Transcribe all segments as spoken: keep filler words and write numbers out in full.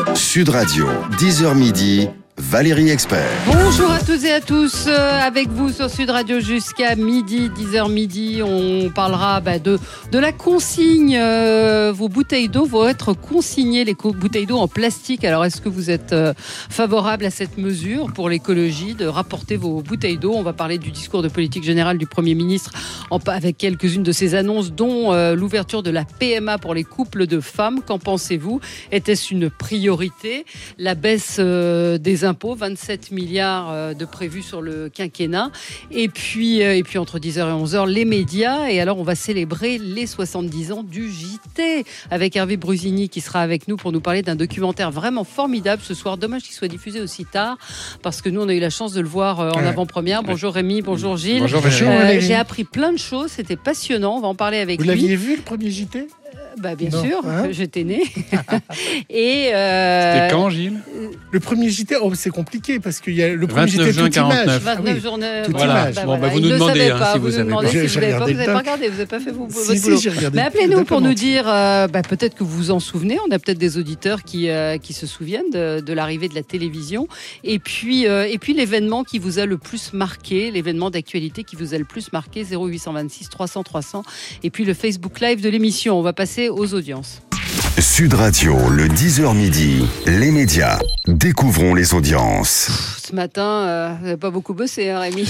Sud Radio, dix heures midi, Valérie Expert. Bonjour à tous et à tous, euh, avec vous sur Sud Radio jusqu'à midi, dix heures midi. On parlera bah, de, de la consigne. Euh, vos bouteilles d'eau vont être consignées, les co- bouteilles d'eau en plastique. Alors, est-ce que vous êtes euh, favorable à cette mesure pour l'écologie de rapporter vos bouteilles d'eau? On va parler du discours de politique générale du Premier ministre en, avec quelques-unes de ses annonces, dont euh, l'ouverture de la P M A pour les couples de femmes. Qu'en pensez-vous? Était-ce une priorité? La baisse euh, des impôts, vingt-sept milliards de prévus sur le quinquennat. Et puis, et puis entre dix heures et onze heures, les médias. Et alors, on va célébrer les soixante-dix ans du J T avec Hervé Brusini qui sera avec nous pour nous parler d'un documentaire vraiment formidable ce soir. Dommage qu'il soit diffusé aussi tard parce que nous, on a eu la chance de le voir en ouais. avant-première. Bonjour Rémi, bonjour Gilles. Bonjour, bonjour. Euh, j'ai appris plein de choses. C'était passionnant. On va en parler avec Vous lui. Vous l'aviez vu, le premier J T? Bah bien non. sûr, hein j'étais née. Et euh, c'était quand, Gilles? Le premier J T, oh, c'est compliqué parce qu'il y a le premier J T juin toute image. vingt-neuf journées. Toute voilà. image. Bah, bon, bah, vous nous demandez hein, pas, si vous, vous avez pas. J'ai, si vous n'avez pas, vous n'avez pas regardé, vous n'avez pas fait vous, si, votre si, boulot. j'ai regardé. Mais appelez-nous pour nous dire, euh, bah, peut-être que vous vous en souvenez. On a peut-être des auditeurs qui euh, qui se souviennent de, de l'arrivée de la télévision. Et puis euh, et puis l'événement qui vous a le plus marqué, l'événement d'actualité qui vous a le plus marqué, zéro huit cent vingt-six trois cents trois cents. Et puis le Facebook Live de l'émission. On va passer aux audiences. Sud Radio, le dix heures midi, les médias. Découvrons les audiences. Ce matin, euh, vous n'avez pas beaucoup bossé, hein, Rémi.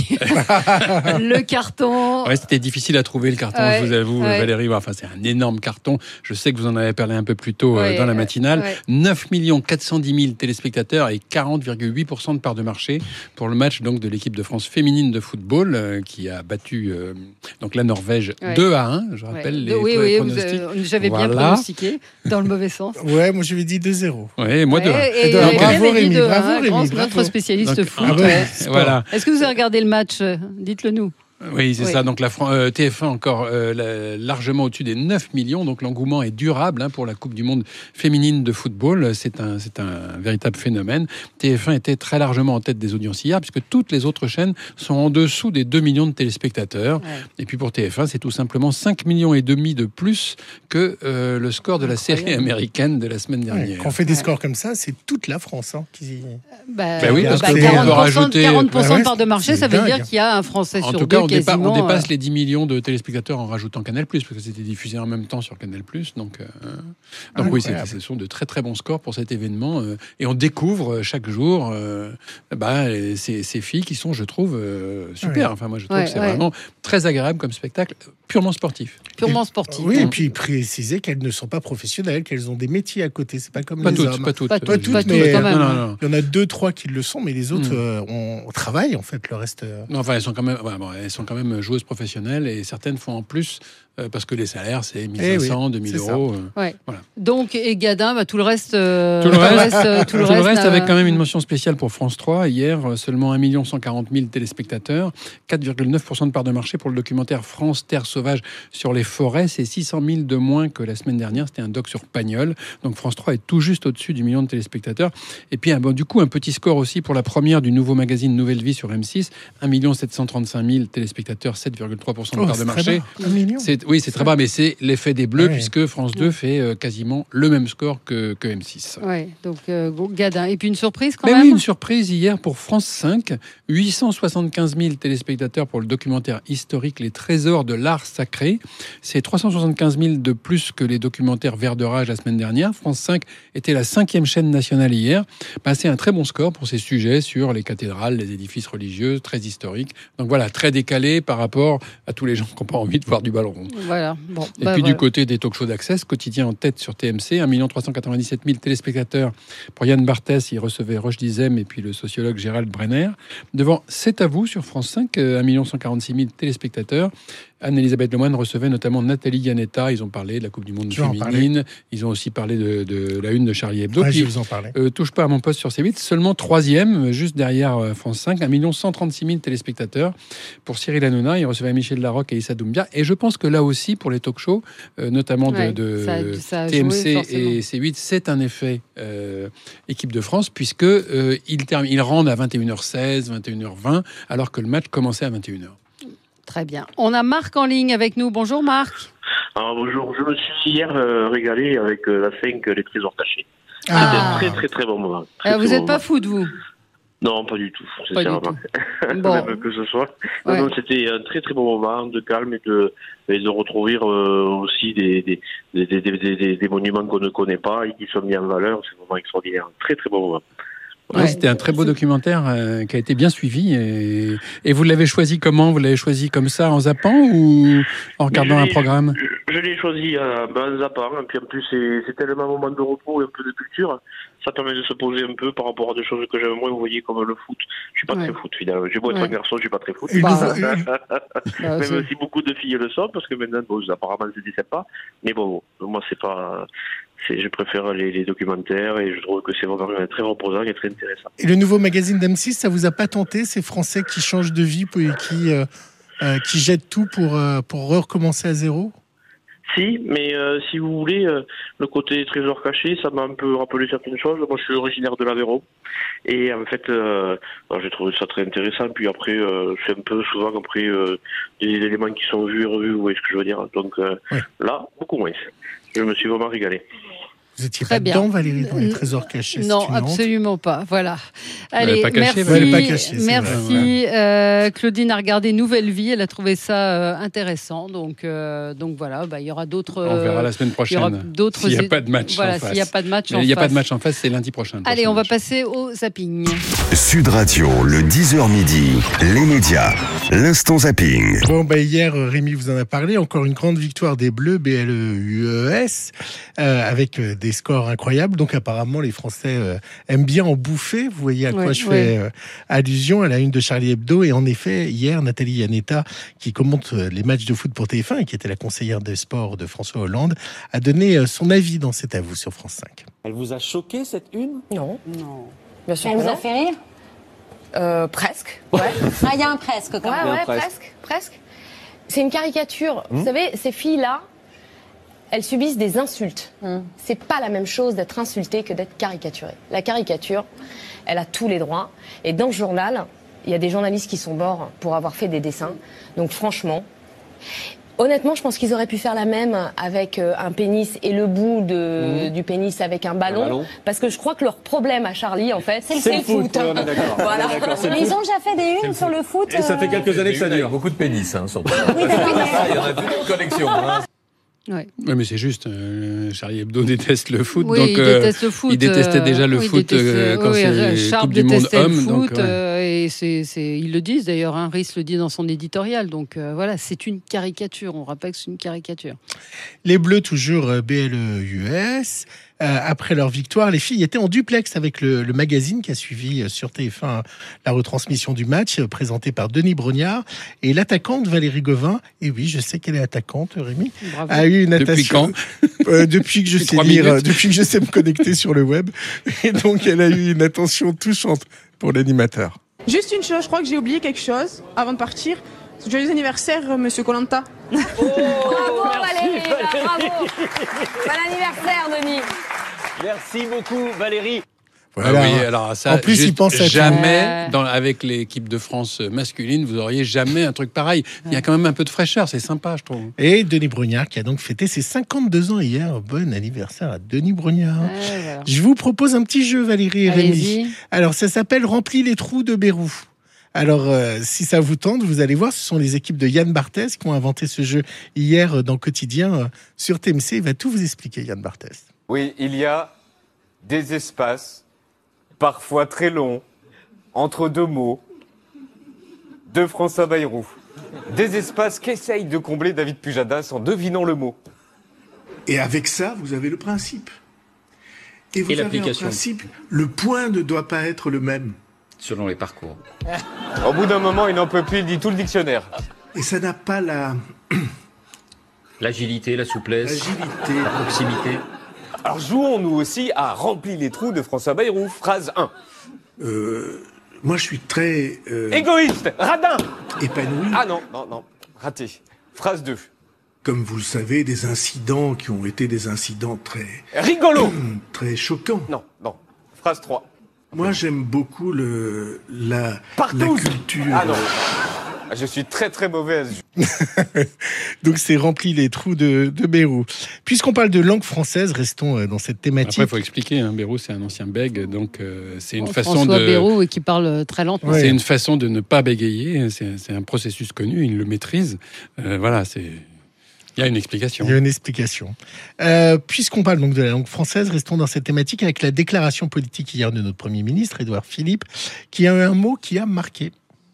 Le carton. Ouais, c'était difficile à trouver le carton, ouais, je vous avoue, ouais. Valérie. Enfin, c'est un énorme carton. Je sais que vous en avez parlé un peu plus tôt ouais, euh, dans la matinale. Ouais. neuf millions quatre cent dix mille téléspectateurs et quarante virgule huit pour cent de part de marché pour le match donc, de l'équipe de France féminine de football euh, qui a battu euh, donc, la Norvège ouais. deux à un. Je rappelle ouais. les, oui, les oui, pronostics. Vous, j'avais voilà. bien pronostiqué, dans le mauvais sens. Ouais, moi je lui ai dit deux zéro. Ouais, moi deux un. Et, et, et, et bravo Rémi, deux, bravo hein, Rémi. Grand, bravo. Notre spécialiste donc, foot. Ah ouais, voilà. Est-ce que vous avez regardé le match? Dites-le nous. Oui, c'est oui. ça. Donc la euh, T F un encore euh, la, largement au-dessus des neuf millions. Donc l'engouement est durable hein, pour la Coupe du Monde féminine de football. C'est un, c'est un véritable phénomène. T F un était très largement en tête des audiences hier puisque toutes les autres chaînes sont en dessous des deux millions de téléspectateurs. Ouais. Et puis pour T F un, c'est tout simplement cinq millions et demi de plus que euh, le score de la Incroyable. série américaine de la semaine dernière. Ouais, quand on fait des scores comme ça, c'est toute la France hein, qui... Bah, bah oui, parce bah, qu'on quarante pour cent, peut rajouter... quarante pour cent bah ouais, de part de marché, ça veut dingue. dire qu'il y a un Français en sur tout deux cas, on, dépa- on dépasse euh... les dix millions de téléspectateurs en rajoutant Canal+, parce que c'était diffusé en même temps sur Canal+. Donc, euh... donc oui, c'est, ce sont de très très bons scores pour cet événement. Euh, et on découvre chaque jour euh, bah, ces, ces filles qui sont, je trouve, euh, super. Ouais. Enfin, moi, je trouve ouais, que c'est ouais. vraiment très agréable comme spectacle, purement sportif. Purement sportif. Oui, et puis préciser qu'elles ne sont pas professionnelles, qu'elles ont des métiers à côté. C'est pas comme pas les toutes, hommes. Pas toutes, pas pas toutes, toutes, pas toutes mais quand même. Non, non, non. Il y en a deux, trois qui le sont, mais les autres, mm. euh, on, on travaille en fait. Le reste. Euh... Non, enfin, elles sont quand même, ouais, bon, elles sont quand même joueuses professionnelles et certaines font en plus. Euh, parce que les salaires, c'est mille cinq cents, eh oui, deux mille euros. Euh, ouais. voilà. Donc, et Gadin, bah, tout le reste... Euh, tout le reste, reste, tout le reste, reste avec quand même une mention spéciale pour France trois. Hier, seulement un million cent quarante mille téléspectateurs, quatre virgule neuf pour cent de part de marché pour le documentaire France Terre Sauvage sur les forêts. C'est six cent mille de moins que la semaine dernière. C'était un doc sur Pagnol. Donc France trois est tout juste au-dessus du million de téléspectateurs. Et puis, bon, du coup, un petit score aussi pour la première du nouveau magazine Nouvelle Vie sur M six. un million sept cent trente-cinq mille téléspectateurs, sept virgule trois pour cent de oh, part de marché. un million. C'est, oui, c'est très bas, mais c'est l'effet des Bleus, ouais. puisque France deux fait euh, quasiment le même score que, que M six. Oui, donc euh, Gadin. Et puis une surprise quand mais même oui, une surprise hier pour France cinq. huit cent soixante-quinze mille téléspectateurs pour le documentaire historique Les Trésors de l'Art Sacré. C'est trois cent soixante-quinze mille de plus que les documentaires Vert de Rage la semaine dernière. France cinq était la cinquième chaîne nationale hier. Bah, c'est un très bon score pour ces sujets sur les cathédrales, les édifices religieux, très historiques. Donc voilà, très décalé par rapport à tous les gens qui n'ont pas envie de voir du ballon rond. Voilà, bon. Et bah puis voilà. du côté des talk-shows d'Access, quotidien en tête sur T M C, un million trois cent quatre-vingt-dix-sept mille téléspectateurs pour Yann Barthès, il recevait Roche Dizem et puis le sociologue Gérald Brenner. Devant C'est à vous sur France cinq, un million cent quarante-six mille téléspectateurs. Anne-Elisabeth Lemoine recevait notamment Nathalie Yanetta. Ils ont parlé de la Coupe du Monde féminine. Ils ont aussi parlé de, de la une de Charlie Hebdo. Ouais, Puis, je vous en parlais. Euh, touche pas à mon poste sur C huit, seulement troisième, juste derrière euh, France cinq, un million cent trente-six mille téléspectateurs. Pour Cyril Hanouna, il recevait Michel Larocque et Issa Doumbia. Et je pense que là aussi, pour les talk-shows, euh, notamment de, ouais, de ça, ça T M C joué, et C huit, c'est un effet euh, équipe de France, puisque euh, ils, term- ils rendent à vingt et une heures seize, vingt et une heures vingt, alors que le match commençait à vingt et une heures. Très bien. On a Marc en ligne avec nous. Bonjour Marc. Alors, bonjour, je me suis hier euh, régalé avec euh, la cinq, Les Trésors cachés. C'était Ah. un très très très bon moment. Très, Euh, très vous bon n'êtes pas moment. foot, vous? Non, pas du tout. Pas du sincèrement. tout. Bon. Même que ce soit. Non, Ouais. non, c'était un très très bon moment de calme et de, et de retrouver euh, aussi des, des, des, des, des, des, des monuments qu'on ne connaît pas et qui sont mis en valeur. C'est vraiment extraordinaire. Un très très bon moment. Ouais, c'était un très beau documentaire euh, qui a été bien suivi. Et, et vous l'avez choisi comment? Vous l'avez choisi comme ça, en zappant ou en regardant un programme? Je, je l'ai choisi euh, ben, en zappant. Et puis en plus, c'est, c'est tellement un moment de repos et un peu de culture. Ça permet de se poser un peu par rapport à des choses que j'aime moins, vous voyez, comme le foot. Je suis pas Ouais. très foot, finalement. J'ai beau être Ouais. un garçon, je suis pas très foot. Et le Bah, nouveau- Bah, Même c'est- si beaucoup de filles le sont, parce que maintenant, bon, apparemment, c'était sympa. Mais bon, moi, c'est pas. C'est, je préfère les, les documentaires et je trouve que c'est vraiment très reposant et très intéressant. Et le nouveau magazine d'M six, ça vous a pas tenté, ces Français qui changent de vie et qui, euh, euh, qui jettent tout pour, euh, pour recommencer à zéro? Si, mais euh, si vous voulez, euh, le côté trésor caché, ça m'a un peu rappelé certaines choses. Moi, je suis originaire de l'Aveyron. Et en fait, euh, alors, j'ai trouvé ça très intéressant. Puis après, euh, c'est un peu souvent après euh, des éléments qui sont vus et revus, vous voyez ce que je veux dire. Donc euh, Oui. là, beaucoup moins. Je me suis vraiment régalé. Vous étiez Très pas bien. dedans, Valérie, dans les N- trésors cachés? c'est Non, une honte. absolument pas. Voilà. l'avez Allez, pas caché, merci. vous l'avez pas caché, c'est merci. Euh, Claudine a regardé Nouvelle Vie. Elle a trouvé ça euh, intéressant. Donc, euh, donc voilà, bah, il y aura d'autres. On verra la euh, semaine il y aura prochaine. d'autres. S'il n'y a pas de match Voilà, en face. s'il n'y a pas de match en Il n'y a pas face. de match en face, c'est lundi prochain. le Allez, prochain on va match. passer au zapping. Sud Radio, le dix heures midi, les médias, l'instant zapping. Bon, bah, hier, Rémi vous en a parlé. Encore une grande victoire des Bleus, B L E U E S, euh, avec euh, des scores incroyables. Donc, apparemment, les Français euh, aiment bien en bouffer. Vous voyez à quoi Ouais, je ouais. fais euh, allusion à la une de Charlie Hebdo. Et en effet, hier, Nathalie Yanetta, qui commente euh, les matchs de foot pour T F un et qui était la conseillère des sports de François Hollande, a donné euh, son avis dans cet avou sur France cinq. Elle vous a choqué cette une? Non, Non. bien sûr Elle que vous a non. fait rire? Euh, presque. Ouais, Ah, il y a un presque quand ouais, même. ouais, presque. presque, presque. C'est une caricature. Vous savez, ces filles-là, elles subissent des insultes. C'est pas la même chose d'être insultée que d'être caricaturée. La caricature, elle a tous les droits. Et dans le journal, il y a des journalistes qui sont morts pour avoir fait des dessins. Donc franchement, honnêtement, je pense qu'ils auraient pu faire la même avec euh, un pénis et le bout de, du pénis avec un ballon, ballon. Parce que je crois que leur problème à Charlie, en fait, c'est le, C'est le foot. foot, ouais, on est d'accord. Voilà. On est d'accord, c'est le Mais ils foot. ont déjà fait des unes sur le foot. Et ça fait euh, quelques années que ça Il y a dure. beaucoup de pénis, hein, surtout. Oui, d'accord. Il y en a toute une collection. Hein. Ouais. Oui, mais c'est juste, euh, Charlie Hebdo déteste le foot. Oui, donc, il euh, déteste le foot. il détestait euh, déjà le oui, il foot déteste- euh, quand oui, c'est Charles Coupe du Monde détestait le homme. foot, donc, ouais. euh, et c'est, c'est, ils le disent d'ailleurs, hein, Rhys le dit dans son éditorial. Donc euh, voilà, c'est une caricature. On rappelle que c'est une caricature. Les Bleus, toujours euh, B L E U S. Euh, après leur victoire, les filles étaient en duplex avec le, le magazine qui a suivi euh, sur T F un la retransmission du match, euh, présenté par Denis Brognard. Et l'attaquante Valérie Gauvin, et oui, je sais qu'elle est attaquante, Rémi, Bravo. a eu une Depuis attention. quand Euh, Depuis que je Depuis sais trois lire, minutes. euh, depuis que je sais me connecter sur le web. Et donc, elle a eu une attention touchante pour l'animateur. Juste une chose, je crois que j'ai oublié quelque chose avant de partir. Joyeux anniversaire, euh, monsieur Colanta. Bravo Valérie, bravo. Bon anniversaire, Denis. Merci beaucoup, Valérie. Voilà. Ah oui, alors ça, En plus, juste il pense à tout. jamais, Ouais. dans, avec l'équipe de France masculine, vous auriez jamais un truc pareil. Il y a quand même un peu de fraîcheur, c'est sympa, je trouve. Et Denis Brognard qui a donc fêté ses cinquante-deux ans hier. Bon anniversaire à Denis Brognard. Ouais, voilà. Je vous propose un petit jeu, Valérie et Rémi. Allez-y. Alors, ça s'appelle Remplis les trous de Bérou. Alors, euh, si ça vous tente, vous allez voir, ce sont les équipes de Yann Barthès qui ont inventé ce jeu hier euh, dans Quotidien euh, sur T M C. Il va tout vous expliquer, Yann Barthès. Oui, il y a des espaces, parfois très longs, entre deux mots, de François Bayrou. Des espaces qu'essaye de combler David Pujadas en devinant le mot. Et avec ça, vous avez le principe. Et vous Et avez un l'application. principe, le point ne doit pas être le même. Selon les parcours. Au bout d'un moment, il n'en peut plus, il dit tout le dictionnaire. Et ça n'a pas la L'agilité, la souplesse, l'agilité. la proximité. Alors jouons nous aussi à Remplis les trous de François Bayrou. Phrase un. Euh, moi, je suis très euh, Égoïste, radin. épanoui. Ah non, non, non, raté. Phrase deux. Comme vous le savez, des incidents qui ont été des incidents très, Rigolo. très choquants. Non, non. Phrase trois. Moi, j'aime beaucoup le, la, la Partouze. culture. Ah non. Je suis très très mauvais à ce jeu. Donc c'est rempli les trous de, de Bérou. Puisqu'on parle de langue française, restons dans cette thématique. Après, il faut expliquer, hein, Bérou, c'est un ancien bègue, donc euh, c'est une Oh, façon François de... Bérou, qui parle très lentement. Ouais. C'est une façon de ne pas bégayer, c'est, c'est un processus connu, il le maîtrise. Euh, voilà, c'est... Il y a une explication. Il y a une explication. Euh, puisqu'on parle donc de la langue française, restons dans cette thématique avec la déclaration politique hier de notre Premier ministre, Édouard Philippe, qui a eu un mot qui a marqué.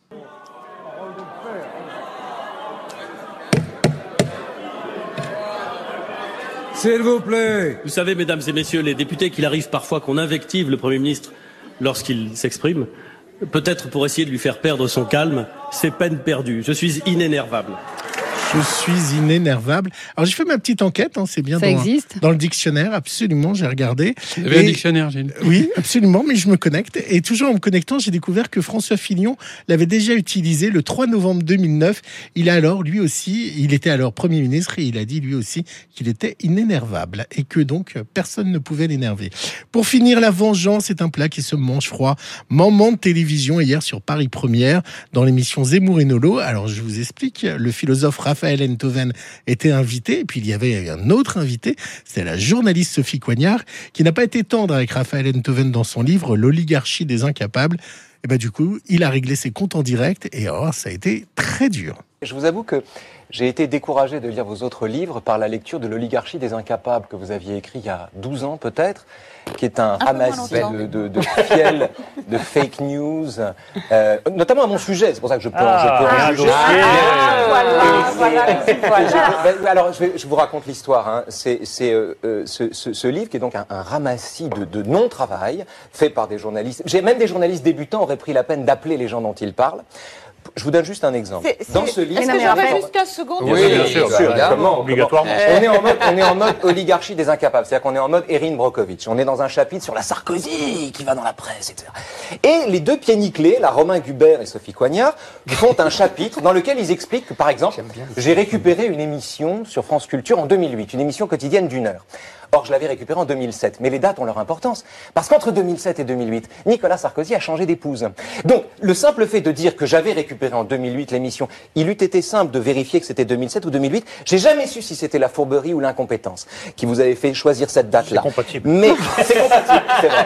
S'il vous plaît. Vous savez, mesdames et messieurs les députés, qu'il arrive parfois qu'on invective le Premier ministre lorsqu'il s'exprime. Peut-être pour essayer de lui faire perdre son calme. C'est peine perdue. Je suis inénervable. Je suis inénervable. Alors j'ai fait ma petite enquête, hein, c'est bien Ça dans, existe dans le dictionnaire, absolument, j'ai regardé. Vous avez un dictionnaire, Gilles ? Oui, absolument, mais je me connecte. Et toujours en me connectant, j'ai découvert que François Fillon l'avait déjà utilisé le trois novembre deux mille neuf. Il a alors, lui aussi, il était alors Premier ministre et il a dit lui aussi qu'il était inénervable et que donc personne ne pouvait l'énerver. Pour finir, la vengeance est un plat qui se mange froid. Moment de télévision hier sur Paris Première dans l'émission Zemmour et Nolo. Alors je vous explique, le philosophe Raphaël Enthoven était invité, et puis il y avait un autre invité, c'est la journaliste Sophie Coignard, qui n'a pas été tendre avec Raphaël Enthoven dans son livre L'oligarchie des incapables. Et ben du coup, il a réglé ses comptes en direct, et oh, ça a été très dur. Je vous avoue que j'ai été découragé de lire vos autres livres par la lecture de L'oligarchie des incapables que vous aviez écrit il y a douze ans peut-être, qui est un, un ramassis de, de, de fiel, de fake news, euh, notamment à mon sujet. C'est pour ça que je peux, ah, je peux en juger. Ah, voilà, voilà, voilà. Alors, je, vais, je vous raconte l'histoire. Hein. C'est, c'est euh, ce, ce, ce livre qui est donc un, un ramassis de, de non-travail fait par des journalistes. J'ai même des journalistes débutants auraient pris la peine d'appeler les gens dont ils parlent. Je vous donne juste un exemple. C'est, c'est... Dans ce livre, est-ce que j'aurais juste quinze secondes? Oui, bien sûr, bien sûr, comment, obligatoirement. On est en mode, on est en mode oligarchie des incapables. C'est-à-dire qu'on est en mode Erin Brockovich. On est dans un chapitre sur la Sarkozy qui va dans la presse, et cetera. Et les deux pieds nickelés, la Romain Gubert et Sophie Coignard, font un chapitre dans lequel ils expliquent que, par exemple, j'ai récupéré une émission sur France Culture en deux mille huit, une émission quotidienne d'une heure. Or, je l'avais récupéré en deux mille sept. Mais les dates ont leur importance. Parce qu'entre deux mille sept et deux mille huit, Nicolas Sarkozy a changé d'épouse. Donc, le simple fait de dire que j'avais récupéré en deux mille huit l'émission, il eût été simple de vérifier que c'était deux mille sept ou deux mille huit. J'ai jamais su si c'était la fourberie ou l'incompétence qui vous avait fait choisir cette date-là. C'est compatible. Mais c'est compatible, c'est vrai.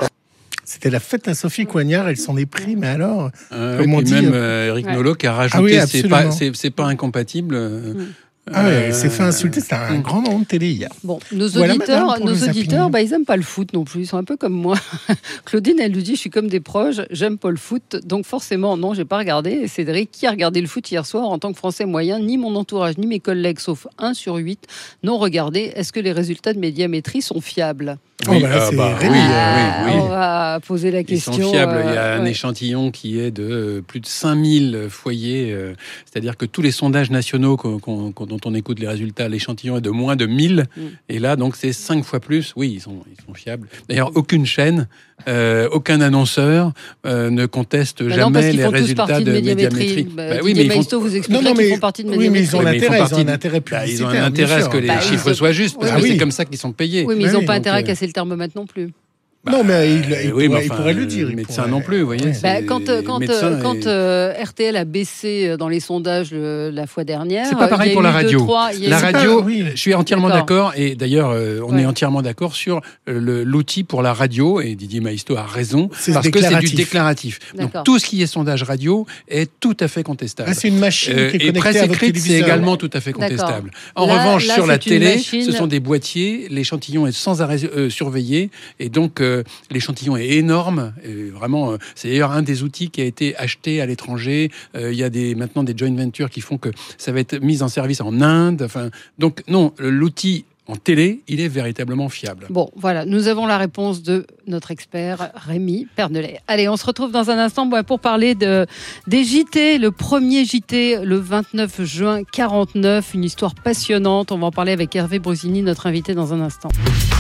C'était la fête à Sophie Coignard, elle s'en est pris, mais alors, euh, comme on et dit... même euh, Eric ouais. Nolot qui a rajouté, ah oui, c'est, pas, c'est, c'est pas incompatible... Euh, mm. Ah ouais, il s'est fait insulter, c'était un grand moment de télé hier. Bon, nos voilà, auditeurs, madame, nos auditeurs bah, ils n'aiment pas le foot non plus, ils sont un peu comme moi. Claudine, elle nous dit, je suis comme des proches, j'aime pas le foot, donc forcément, non, j'ai pas regardé. Et Cédric, qui a regardé le foot hier soir en tant que Français moyen, ni mon entourage, ni mes collègues, sauf un sur huit, n'ont regardé. Est-ce que les résultats de médiamétrie sont fiables ? Oui, oh bah là, euh, bah, oui, ah, oui, oui. On va poser la question. Ils sont fiables. Euh, Il y a un ouais. échantillon qui est de plus de cinq mille foyers. Euh, c'est-à-dire que tous les sondages nationaux qu'on, qu'on, dont on écoute les résultats, l'échantillon est de moins de mille. Mm. Et là, donc, c'est cinq fois plus. Oui, ils sont, ils sont fiables. D'ailleurs, aucune chaîne, euh, aucun annonceur euh, ne conteste bah jamais non, les résultats de, de médiamétrie. Bah, bah, oui, mais ils font... vous expliquez non, non, qu'ils font partie de médiamétrie. Oui, mais ils ont oui, l'intérêt, ils, ils ont un intérêt publicitaire. Bah, ils ont un intérêt à ce que les bah, chiffres ont... soient justes, parce oui, que oui. c'est comme ça qu'ils sont payés. Oui, mais ils n'ont oui, pas intérêt à euh... casser le thermomètre non plus. Bah, non, mais il, il, oui, pourrait, enfin, il pourrait le dire. Les médecins pourrait... non plus, vous voyez. Ouais. Bah, quand quand, euh, quand et... euh, R T L a baissé dans les sondages le, la fois dernière, c'est pas pareil pour la radio. Deux, trois, la radio, pas... oui. Je suis entièrement d'accord. d'accord et d'ailleurs, euh, on ouais. est entièrement d'accord sur le, l'outil pour la radio. Et Didier Maisto a raison c'est parce que c'est du déclaratif. Donc tout ce qui est sondage radio est tout à fait contestable. Ah, c'est une machine euh, qui est connectée et presse à votre écrite, c'est également tout à fait contestable. En là, revanche, là, sur la télé, machine... ce sont des boîtiers. L'échantillon est sans arrêt euh, surveillé et donc euh, l'échantillon est énorme. Et vraiment, c'est d'ailleurs un des outils qui a été acheté à l'étranger. Euh, il y a des, maintenant des joint ventures qui font que ça va être mis en service en Inde. Enfin, donc non, l'outil en télé, il est véritablement fiable. Bon, voilà, nous avons la réponse de notre expert Rémi Pernelet. Allez, on se retrouve dans un instant pour parler de, des J T. Le premier J T, le vingt-neuf juin quarante-neuf, une histoire passionnante. On va en parler avec Hervé Brosini, notre invité, dans un instant.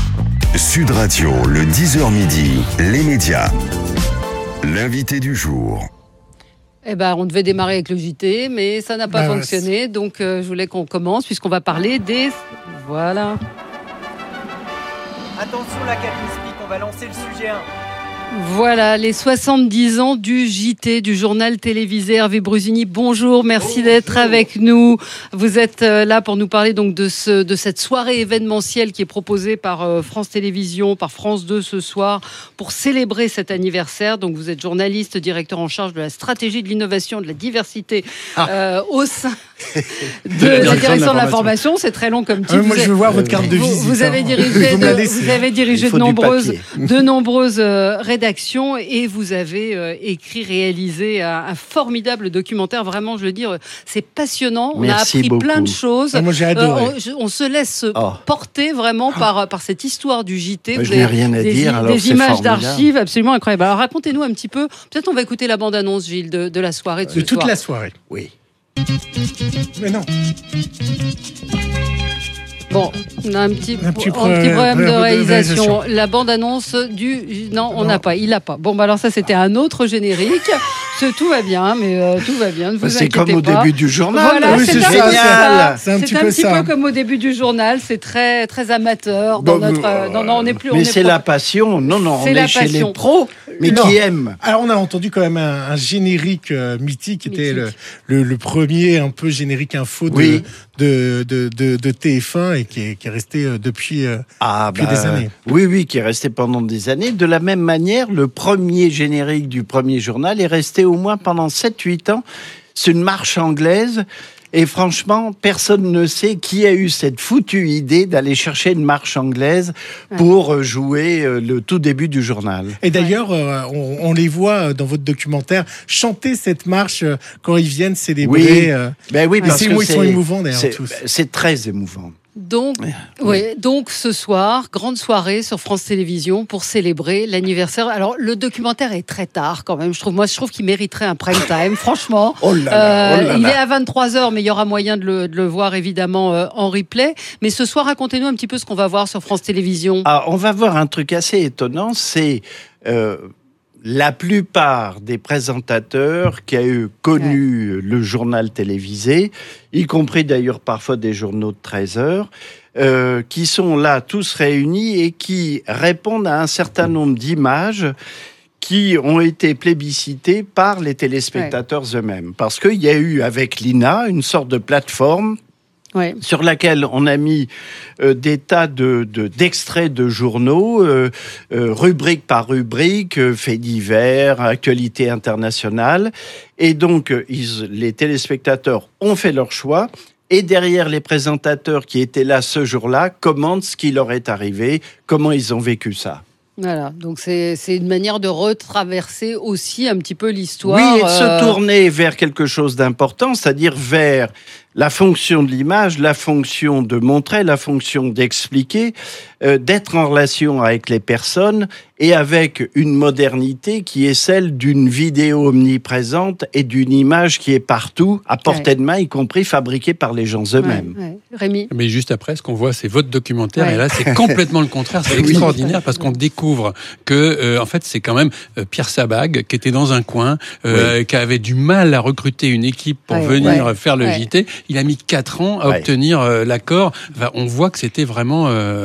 Sud Radio, le dix heures midi, les médias. L'invité du jour. Eh ben, on devait démarrer avec le J T, mais ça n'a pas bah, fonctionné. Donc, euh, je voulais qu'on commence, puisqu'on va parler des... Voilà. Attention, la Capinspic, on va lancer le sujet un. Voilà, les soixante-dix ans du J T, du journal télévisé. Hervé Brusini, bonjour, merci bonjour. d'être avec nous. Vous êtes là pour nous parler donc de, ce, de cette soirée événementielle qui est proposée par France Télévisions, par France deux ce soir, pour célébrer cet anniversaire. Donc vous êtes journaliste, directeur en charge de la stratégie de l'innovation, de la diversité ah. euh, au sein de, de la, la direction de l'information. C'est très long comme titre. Ah, moi, je veux voir votre carte de visite. Vous, vous avez dirigé, de, vous avez dirigé de nombreuses, de nombreuses euh, rédaction et vous avez euh, écrit, réalisé un, un formidable documentaire. Vraiment, je veux dire, c'est passionnant. On Merci a appris beaucoup. plein de choses. Ah, moi, j'ai adoré. Euh, on, je, on se laisse oh. porter vraiment par, par cette histoire du J T. Bah, vous je n'ai rien à des, dire. Des, alors des c'est images formidable. d'archives absolument incroyables. Alors racontez-nous un petit peu. Peut-être on va écouter la bande-annonce, Gilles, de, de la soirée de, de ce toute soir. la soirée. Oui. Mais non. Bon, on a un petit, un petit, un problème, petit problème de réalisation. réalisation. La bande-annonce du... Non, on n'a pas, il l'a pas. Bon, bah alors ça, c'était un autre générique. Tout va bien, mais euh, tout va bien, ne vous bah, c'est inquiétez comme au pas. début du journal. Voilà, oui, c'est, c'est un génial. C'est un, c'est petit, un peu, petit peu comme au début du journal. C'est très, très amateur. Dans bon, notre, euh, non, non, on n'est plus. Mais on c'est est la pro... passion. Non, non, c'est on la est chez passion. les pros, mais non. qui aiment. Alors, on a entendu quand même un, un générique euh, mythique, qui était le, le, le premier un peu générique info de, oui. de, de, de, de T F un et qui est, qui est resté euh, depuis, euh, ah, depuis bah, des années. Oui, oui, qui est resté pendant des années. De la même manière, le premier générique du premier journal est resté au moins pendant sept huit ans. C'est une marche anglaise. Et franchement, personne ne sait qui a eu cette foutue idée d'aller chercher une marche anglaise pour jouer le tout début du journal. Et d'ailleurs, euh, on, on les voit dans votre documentaire chanter cette marche quand ils viennent célébrer. Oui, euh, ben oui parce ces que mots, c'est, ils sont émouvants d'ailleurs c'est, tous. C'est très émouvant. Donc, oui. donc ce soir, grande soirée sur France Télévisions pour célébrer l'anniversaire. Alors le documentaire est très tard quand même. Je trouve, moi, je trouve qu'il mériterait un prime time. Franchement, oh là là, euh, oh là là. Il est à vingt-trois heures, mais il y aura moyen de le, de le voir évidemment euh, en replay. Mais ce soir, racontez-nous un petit peu ce qu'on va voir sur France Télévisions. Ah, on va voir un truc assez étonnant. C'est euh, la plupart des présentateurs qui ont connu ouais. le journal télévisé, y compris d'ailleurs parfois des journaux de treize heures, euh, qui sont là tous réunis et qui répondent à un certain nombre d'images qui ont été plébiscitées par les téléspectateurs ouais. eux-mêmes. Parce qu'il y a eu avec l'I N A une sorte de plateforme Ouais. sur laquelle on a mis euh, des tas de, de, d'extraits de journaux, euh, euh, rubrique par rubrique, euh, faits divers, actualité internationale. Et donc, euh, ils, les téléspectateurs ont fait leur choix. Et derrière, les présentateurs qui étaient là ce jour-là commentent ce qui leur est arrivé, comment ils ont vécu ça. Voilà, donc c'est, c'est une manière de retraverser aussi un petit peu l'histoire. Oui, et de euh... se tourner vers quelque chose d'important, c'est-à-dire vers la fonction de l'image, la fonction de montrer, la fonction d'expliquer, euh, d'être en relation avec les personnes et avec une modernité qui est celle d'une vidéo omniprésente et d'une image qui est partout, à portée ouais. de main, y compris fabriquée par les gens eux-mêmes. Ouais, ouais. Rémi ? Mais juste après, ce qu'on voit, c'est votre documentaire, ouais. et là, c'est complètement le contraire. C'est oui. extraordinaire parce qu'on découvre que, euh, en fait, c'est quand même euh, Pierre Sabag qui était dans un coin, euh, oui. qui avait du mal à recruter une équipe pour ouais, venir ouais. faire le ouais. J T. Il a mis quatre ans à ouais. obtenir euh, l'accord. Enfin, on voit que c'était vraiment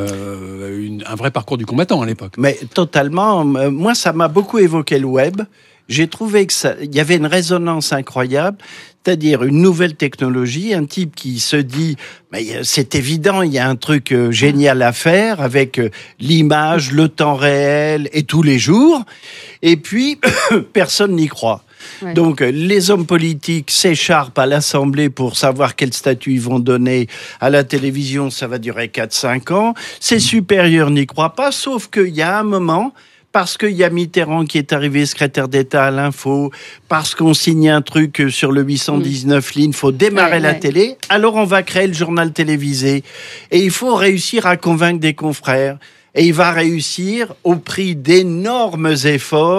euh, une, un vrai parcours du combattant à l'époque. Mais totalement. Moi, ça m'a beaucoup évoqué le web. J'ai trouvé que ça, il y avait une résonance incroyable, c'est-à-dire une nouvelle technologie, un type qui se dit, mais c'est évident, il y a un truc euh, génial à faire avec euh, l'image, le temps réel et tous les jours. Et puis, personne n'y croit. Ouais. Donc, les hommes politiques s'écharpent à l'Assemblée pour savoir quel statut ils vont donner à la télévision. Ça va durer quatre cinq ans. Ses supérieurs n'y croient pas, sauf qu'il y a un moment, parce qu'il y a Mitterrand qui est arrivé secrétaire d'État à l'info, parce qu'on signe un truc sur le huit cent dix-neuf mmh. lignes, il faut démarrer ouais, la ouais. télé, alors on va créer le journal télévisé. Et il faut réussir à convaincre des confrères. Et il va réussir, au prix d'énormes efforts,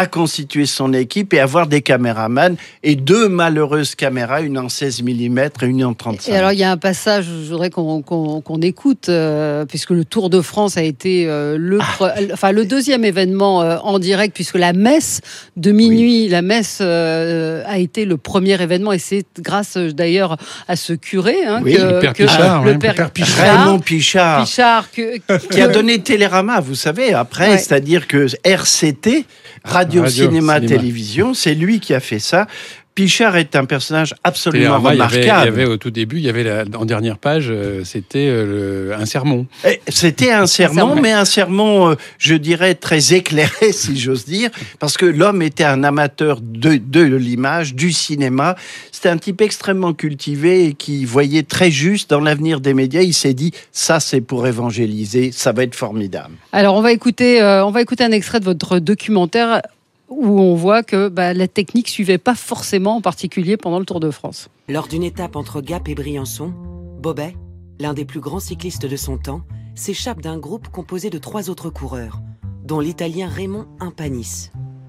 à constituer son équipe et avoir des caméramans et deux malheureuses caméras, une en seize millimètres et une en trente-cinq. Et alors, il y a un passage, je voudrais qu'on, qu'on, qu'on écoute, euh, puisque le Tour de France a été euh, le, ah. pre, enfin, le deuxième événement euh, en direct, puisque la messe de minuit, oui. la messe euh, a été le premier événement, et c'est grâce d'ailleurs à ce curé, hein, oui, que, le père que, Pichard, le hein, père, père Pichard, Raymond Pichard, Pichard que, que, qui a donné Télérama, vous savez, après, ouais. c'est-à-dire que R C T, Radio, Radio Cinéma, Cinéma, Télévision, c'est lui qui a fait ça. Pichard est un personnage absolument Télérama, remarquable. Il y, avait, il y avait au tout début, il y avait la, en dernière page, euh, c'était euh, le, un sermon. Et c'était un sermon, mais un sermon, euh, je dirais, très éclairé, si j'ose dire, parce que l'homme était un amateur de, de l'image, du cinéma. C'était un type extrêmement cultivé et qui voyait très juste dans l'avenir des médias. Il s'est dit, ça c'est pour évangéliser, ça va être formidable. Alors on va écouter, euh, on va écouter un extrait de votre documentaire où on voit que bah, la technique ne suivait pas forcément, en particulier pendant le Tour de France. Lors d'une étape entre Gap et Briançon, Bobet, l'un des plus grands cyclistes de son temps, s'échappe d'un groupe composé de trois autres coureurs, dont l'Italien Raymond Impanis.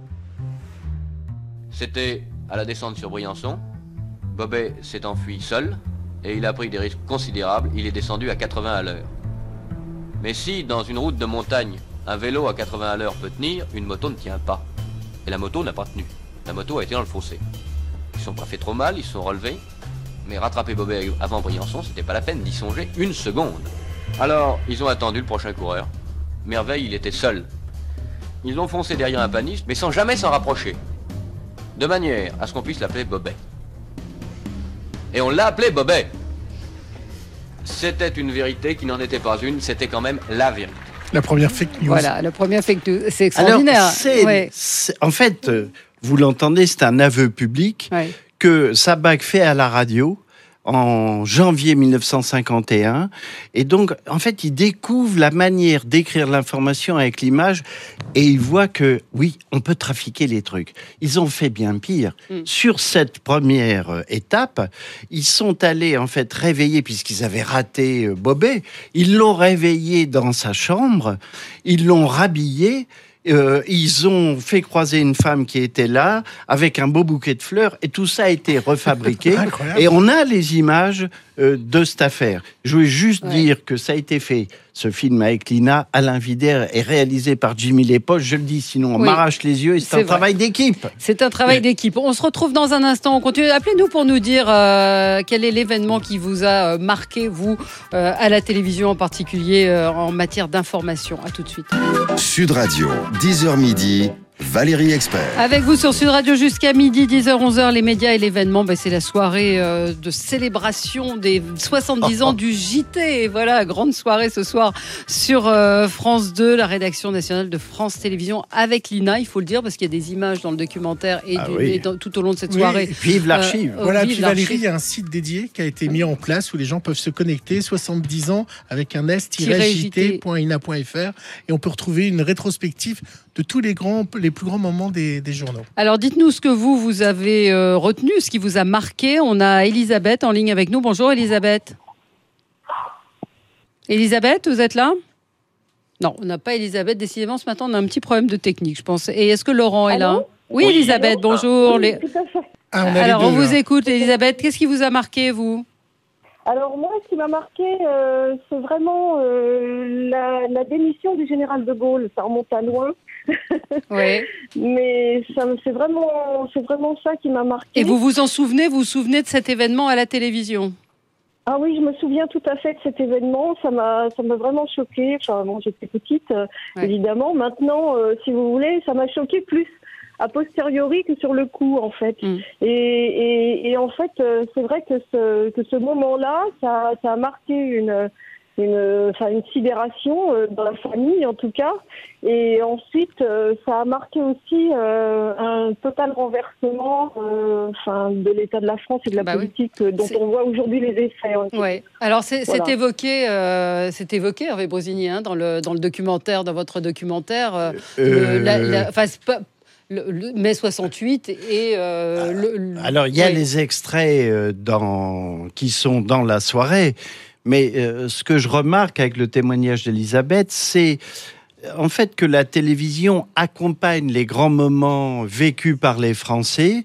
C'était à la descente sur Briançon. Bobet s'est enfui seul et il a pris des risques considérables. Il est descendu à quatre-vingts à l'heure. Mais si, dans une route de montagne, un vélo à quatre-vingts à l'heure peut tenir, une moto ne tient pas. Et la moto n'a pas tenu. La moto a été dans le fossé. Ils ne sont pas fait trop mal, ils se sont relevés. Mais rattraper Bobet avant Briançon, c'était pas la peine d'y songer une seconde. Alors, ils ont attendu le prochain coureur. Merveille, il était seul. Ils ont foncé derrière un paniste, mais sans jamais s'en rapprocher. De manière à ce qu'on puisse l'appeler Bobet. Et on l'a appelé Bobet. C'était une vérité qui n'en était pas une, c'était quand même la vérité. La première fake news. Voilà, la première fake news. C'est extraordinaire. Alors, c'est, ouais. c'est, en fait, vous l'entendez, c'est un aveu public ouais. que Sabag fait à la radio en janvier mille neuf cent cinquante et un. Et donc, en fait, il découvre la manière d'écrire l'information avec l'image et il voit que, oui, on peut trafiquer les trucs. Ils ont fait bien pire. Mm. Sur cette première étape, ils sont allés, en fait, réveiller, puisqu'ils avaient raté Bobet, ils l'ont réveillé dans sa chambre, ils l'ont rhabillé. Euh, ils ont fait croiser une femme qui était là avec un beau bouquet de fleurs et tout ça a été refabriqué et on a les images euh, de cette affaire. Je voulais juste ouais. dire que ça a été fait, ce film avec Lina, Alain Vider est réalisé par Jimmy Lépoche, je le dis sinon on oui. m'arrache les yeux et c'est, c'est un vrai. travail d'équipe. C'est un travail oui. d'équipe. On se retrouve dans un instant, on continue. Appelez-nous pour nous dire euh, quel est l'événement qui vous a euh, marqué, vous, euh, à la télévision en particulier euh, en matière d'information. À tout de suite. Sud Radio, dix heures midi, Valérie Expert. Avec vous sur Sud Radio jusqu'à midi, dix heures, onze heures, les médias et l'événement, ben c'est la soirée euh, de célébration des soixante-dix ans du J T. Et voilà, grande soirée ce soir sur euh, France deux, la rédaction nationale de France Télévisions avec Lina, il faut le dire, parce qu'il y a des images dans le documentaire et, ah du, oui. et dans, tout au long de cette soirée. Oui, vive l'archive. Euh, voilà, vive puis l'archive. Valérie, il y a un site dédié qui a été mis en place où les gens peuvent se connecter, soixante-dix ans, avec un s tiret j t point ina point f r et on peut retrouver une rétrospective de tous les grands, les plus grands moments des, des journaux. Alors dites-nous ce que vous, vous avez euh, retenu, ce qui vous a marqué. On a Elisabeth en ligne avec nous. Bonjour Elisabeth. Elisabeth, vous êtes là ? Non, on n'a pas Elisabeth. Décidément, ce matin, on a un petit problème de technique, je pense. Et est-ce que Laurent est là ? Oui, oui, Elisabeth, allô bonjour. Oui, tout à fait. Ah, on Alors, deux, on vous là. écoute, Elisabeth. Qu'est-ce qui vous a marqué, vous ? Alors moi, ce qui m'a marqué, euh, c'est vraiment euh, la, la démission du général de Gaulle. Ça remonte à loin. Oui. Mais ça, c'est vraiment, c'est vraiment ça qui m'a marqué. Et vous vous en souvenez ? Vous vous souvenez de cet événement à la télévision ? Ah oui, je me souviens tout à fait de cet événement. Ça m'a, ça m'a vraiment choquée. Enfin, bon, j'étais petite, euh, ouais. évidemment. Maintenant, euh, si vous voulez, ça m'a choquée plus a posteriori que sur le coup, en fait. Mm. Et, et, et en fait, euh, c'est vrai que ce, que ce moment-là, ça, ça a marqué une, une, enfin, une sidération euh, dans la famille, en tout cas. Et ensuite, euh, ça a marqué aussi euh, un total renversement euh, enfin, de l'état de la France et de la bah politique oui. dont c'est... on voit aujourd'hui les effets. En fait. Ouais. Alors, c'est, voilà. c'est évoqué, euh, c'est évoqué, Hervé Brosini, hein, dans, le, dans le documentaire, dans votre documentaire. Euh, euh... Le, la, la, enfin, c'est pas... Le, le mai soixante-huit et euh, le, le, alors il y a oui. les extraits euh, dans, qui sont dans la soirée, mais euh, ce que je remarque avec le témoignage d'Elisabeth, c'est en fait que la télévision accompagne les grands moments vécus par les Français.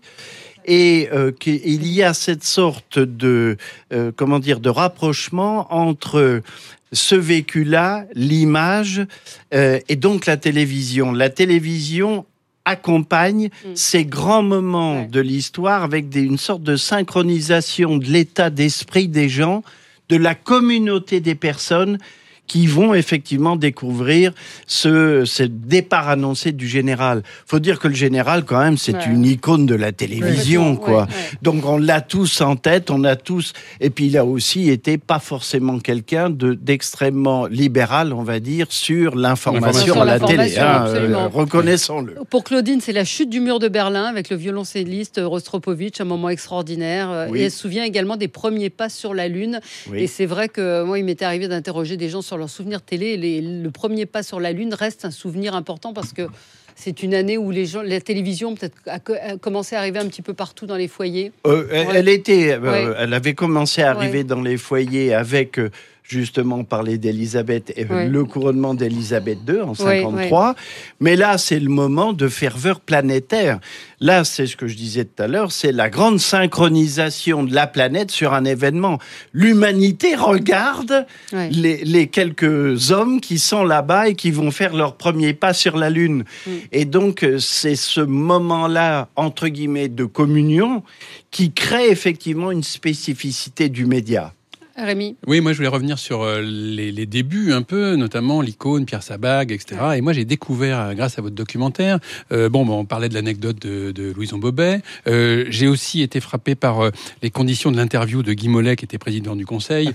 Et euh, qu'il y a cette sorte de, euh, comment dire, de rapprochement entre ce vécu-là, l'image, euh, et donc la télévision. La télévision accompagne mmh. ces grands moments ouais. de l'histoire avec des, une sorte de synchronisation de l'état d'esprit des gens, de la communauté des personnes qui vont effectivement découvrir ce, ce départ annoncé du général. Faut dire que le général, quand même, c'est ouais. une icône de la télévision, ouais, quoi. Ouais, ouais. Donc on l'a tous en tête, on a tous... Et puis il a aussi été pas forcément quelqu'un de, d'extrêmement libéral, on va dire, sur l'information sur à la télé. Hein, euh, reconnaissons-le. Pour Claudine, c'est la chute du mur de Berlin avec le violoncelliste Rostropovitch, un moment extraordinaire. Oui. Et elle se souvient également des premiers pas sur la Lune. Oui. Et c'est vrai que moi, il m'était arrivé d'interroger des gens sur leur souvenir télé. Les, le premier pas sur la Lune reste un souvenir important parce que c'est une année où les gens, la télévision peut-être a, a commencé à arriver un petit peu partout dans les foyers. Euh, elle, ouais. elle était, euh, ouais. elle avait commencé à arriver ouais. dans les foyers avec euh, justement parler d'Élisabeth, euh, ouais. le couronnement d'Élisabeth deux en cinquante-trois. Ouais, ouais. Mais là, c'est le moment de ferveur planétaire. Là, c'est ce que je disais tout à l'heure, c'est la grande synchronisation de la planète sur un événement. L'humanité regarde ouais. les, les quelques hommes qui sont là-bas et qui vont faire leur premier pas sur la Lune. Mm. Et donc, c'est ce moment-là, entre guillemets, de communion qui crée effectivement une spécificité du média. Rémi. Oui, moi je voulais revenir sur euh, les, les débuts un peu, notamment l'icône, Pierre Sabag, et cetera. Ouais. Et moi j'ai découvert, euh, grâce à votre documentaire, euh, bon, bon, on parlait de l'anecdote de, de Louison Bobet. Euh, j'ai aussi été frappé par euh, les conditions de l'interview de Guy Mollet, qui était président du Conseil.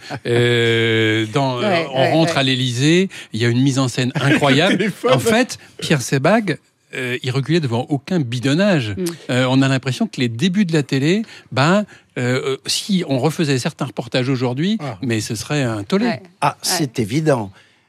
Euh, dans, ouais, euh, on ouais, rentre ouais. à l'Élysée, il y a une mise en scène incroyable. En fait, Pierre Sabag, Euh, il reculait devant aucun bidonnage. Mm. Euh, on a l'impression que les débuts de la télé, ben, euh, si on refaisait certains reportages aujourd'hui, ah. mais ce serait un tollé. Ouais. Ah, c'est ouais. évident.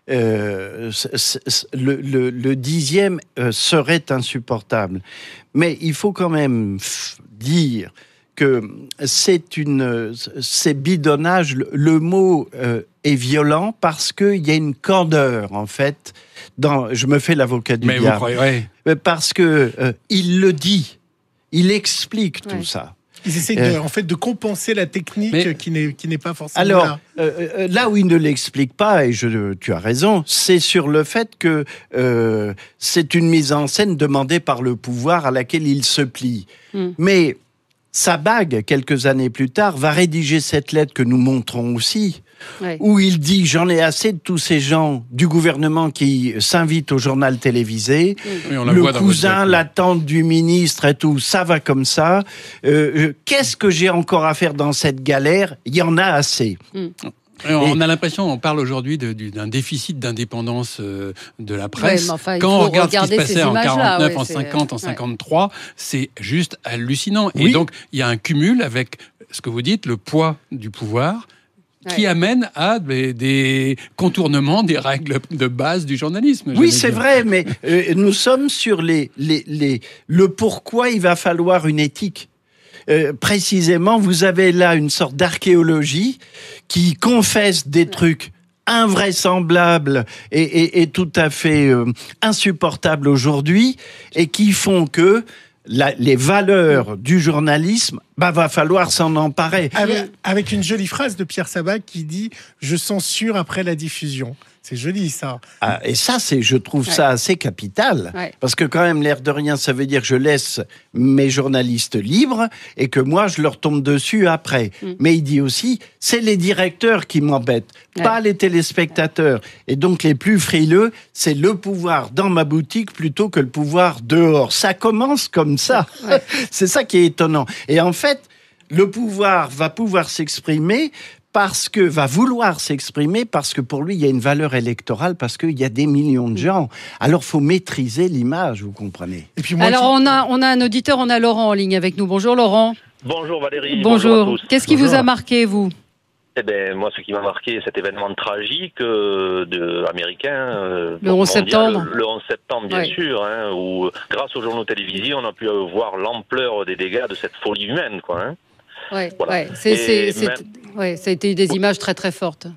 Euh, c'est, c'est, le, le, le dixième euh, serait insupportable. Mais il faut quand même f- dire que c'est une, c'est bidonnage. Le, le mot euh, est violent parce qu'il y a une candeur, en fait. Dans, je me fais l'avocat du Mais diable. Vous croyez, ouais. Parce que euh, il le dit, il explique ouais. tout ça. Ils essaient de, euh, en fait de compenser la technique mais, qui n'est qui n'est pas forcément alors, là. Euh, là où il ne l'explique pas, et je, tu as raison, c'est sur le fait que euh, c'est une mise en scène demandée par le pouvoir à laquelle il se plie. Mm. Mais Sabag, quelques années plus tard, va rédiger cette lettre que nous montrons aussi, ouais. où il dit « J'en ai assez de tous ces gens du gouvernement qui s'invitent au journal télévisé, oui, le cousin, la tante du ministre et tout, ça va comme ça. Euh, qu'est-ce que j'ai encore à faire dans cette galère ? Il y en a assez. Mm. » On a l'impression, on parle aujourd'hui de, d'un déficit d'indépendance euh, de la presse. Ouais, enfin, quand on regarde ce qui se passait en quarante-neuf, ouais, en cinquante, en cinquante-trois, ouais. c'est juste hallucinant. Oui. Et donc, il y a un cumul avec ce que vous dites, le poids du pouvoir, qui ouais. amène à des, des contournements des règles de base du journalisme. Oui, c'est dire. vrai, mais euh, nous sommes sur les, les, les, le pourquoi il va falloir une éthique. Euh, précisément, vous avez là une sorte d'archéologie qui confesse des trucs invraisemblables et, et, et tout à fait euh, insupportables aujourd'hui et qui font que la, les valeurs du journalisme, bah, va falloir s'en emparer. Avec, avec une jolie phrase de Pierre Sabag qui dit « Je censure après la diffusion ». C'est joli, ça. Ah, et ça, c'est, je trouve ouais. ça assez capital. Ouais. Parce que quand même, l'air de rien, ça veut dire que je laisse mes journalistes libres et que moi, je leur tombe dessus après. Mm. Mais il dit aussi, c'est les directeurs qui m'embêtent, ouais. pas les téléspectateurs. Et donc, les plus frileux, c'est le pouvoir dans ma boutique plutôt que le pouvoir dehors. Ça commence comme ça. Ouais. C'est ça qui est étonnant. Et en fait, le pouvoir va pouvoir s'exprimer parce que va vouloir s'exprimer, parce que pour lui, il y a une valeur électorale, parce qu'il y a des millions de gens. Alors, il faut maîtriser l'image, vous comprenez. Et puis moi, Alors, qui... on, a, on a un auditeur, on a Laurent en ligne avec nous. Bonjour Laurent. Bonjour Valérie. Bonjour. Bonjour à tous. Qu'est-ce qui Bonjour. vous a marqué, vous ? Eh ben, moi, ce qui m'a marqué, cet événement tragique euh, de, américain. Euh, le onze septembre. Le, le onze septembre, bien oui. sûr, hein, où, grâce aux journaux télévisés, on a pu voir l'ampleur des dégâts de cette folie humaine, quoi. Hein. Ouais, voilà. ouais, c'est, c'est, c'est, même... ouais, ça a été des images très très fortes.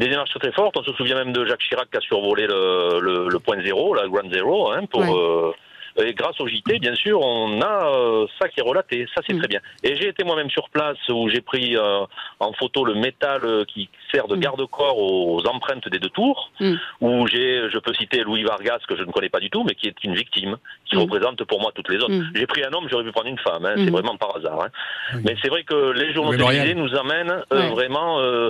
des démarches très très fortes. On se souvient même de Jacques Chirac qui a survolé le, le, le point zéro, la Ground Zero, hein, pour... Ouais. Euh, Et grâce au J T, bien sûr, on a euh, ça qui est relaté. Ça, c'est mmh. très bien. Et j'ai été moi-même sur place où j'ai pris euh, en photo le métal euh, qui sert de mmh. garde-corps aux empreintes des deux tours. Mmh. Où j'ai, je peux citer Louis Vargas, que je ne connais pas du tout, mais qui est une victime, qui mmh. représente pour moi toutes les autres. Mmh. J'ai pris un homme, j'aurais pu prendre une femme. Hein, mmh. C'est vraiment par hasard. Hein. Mmh. Mais c'est vrai que les journaux télévisés nous amènent euh, ouais. vraiment euh,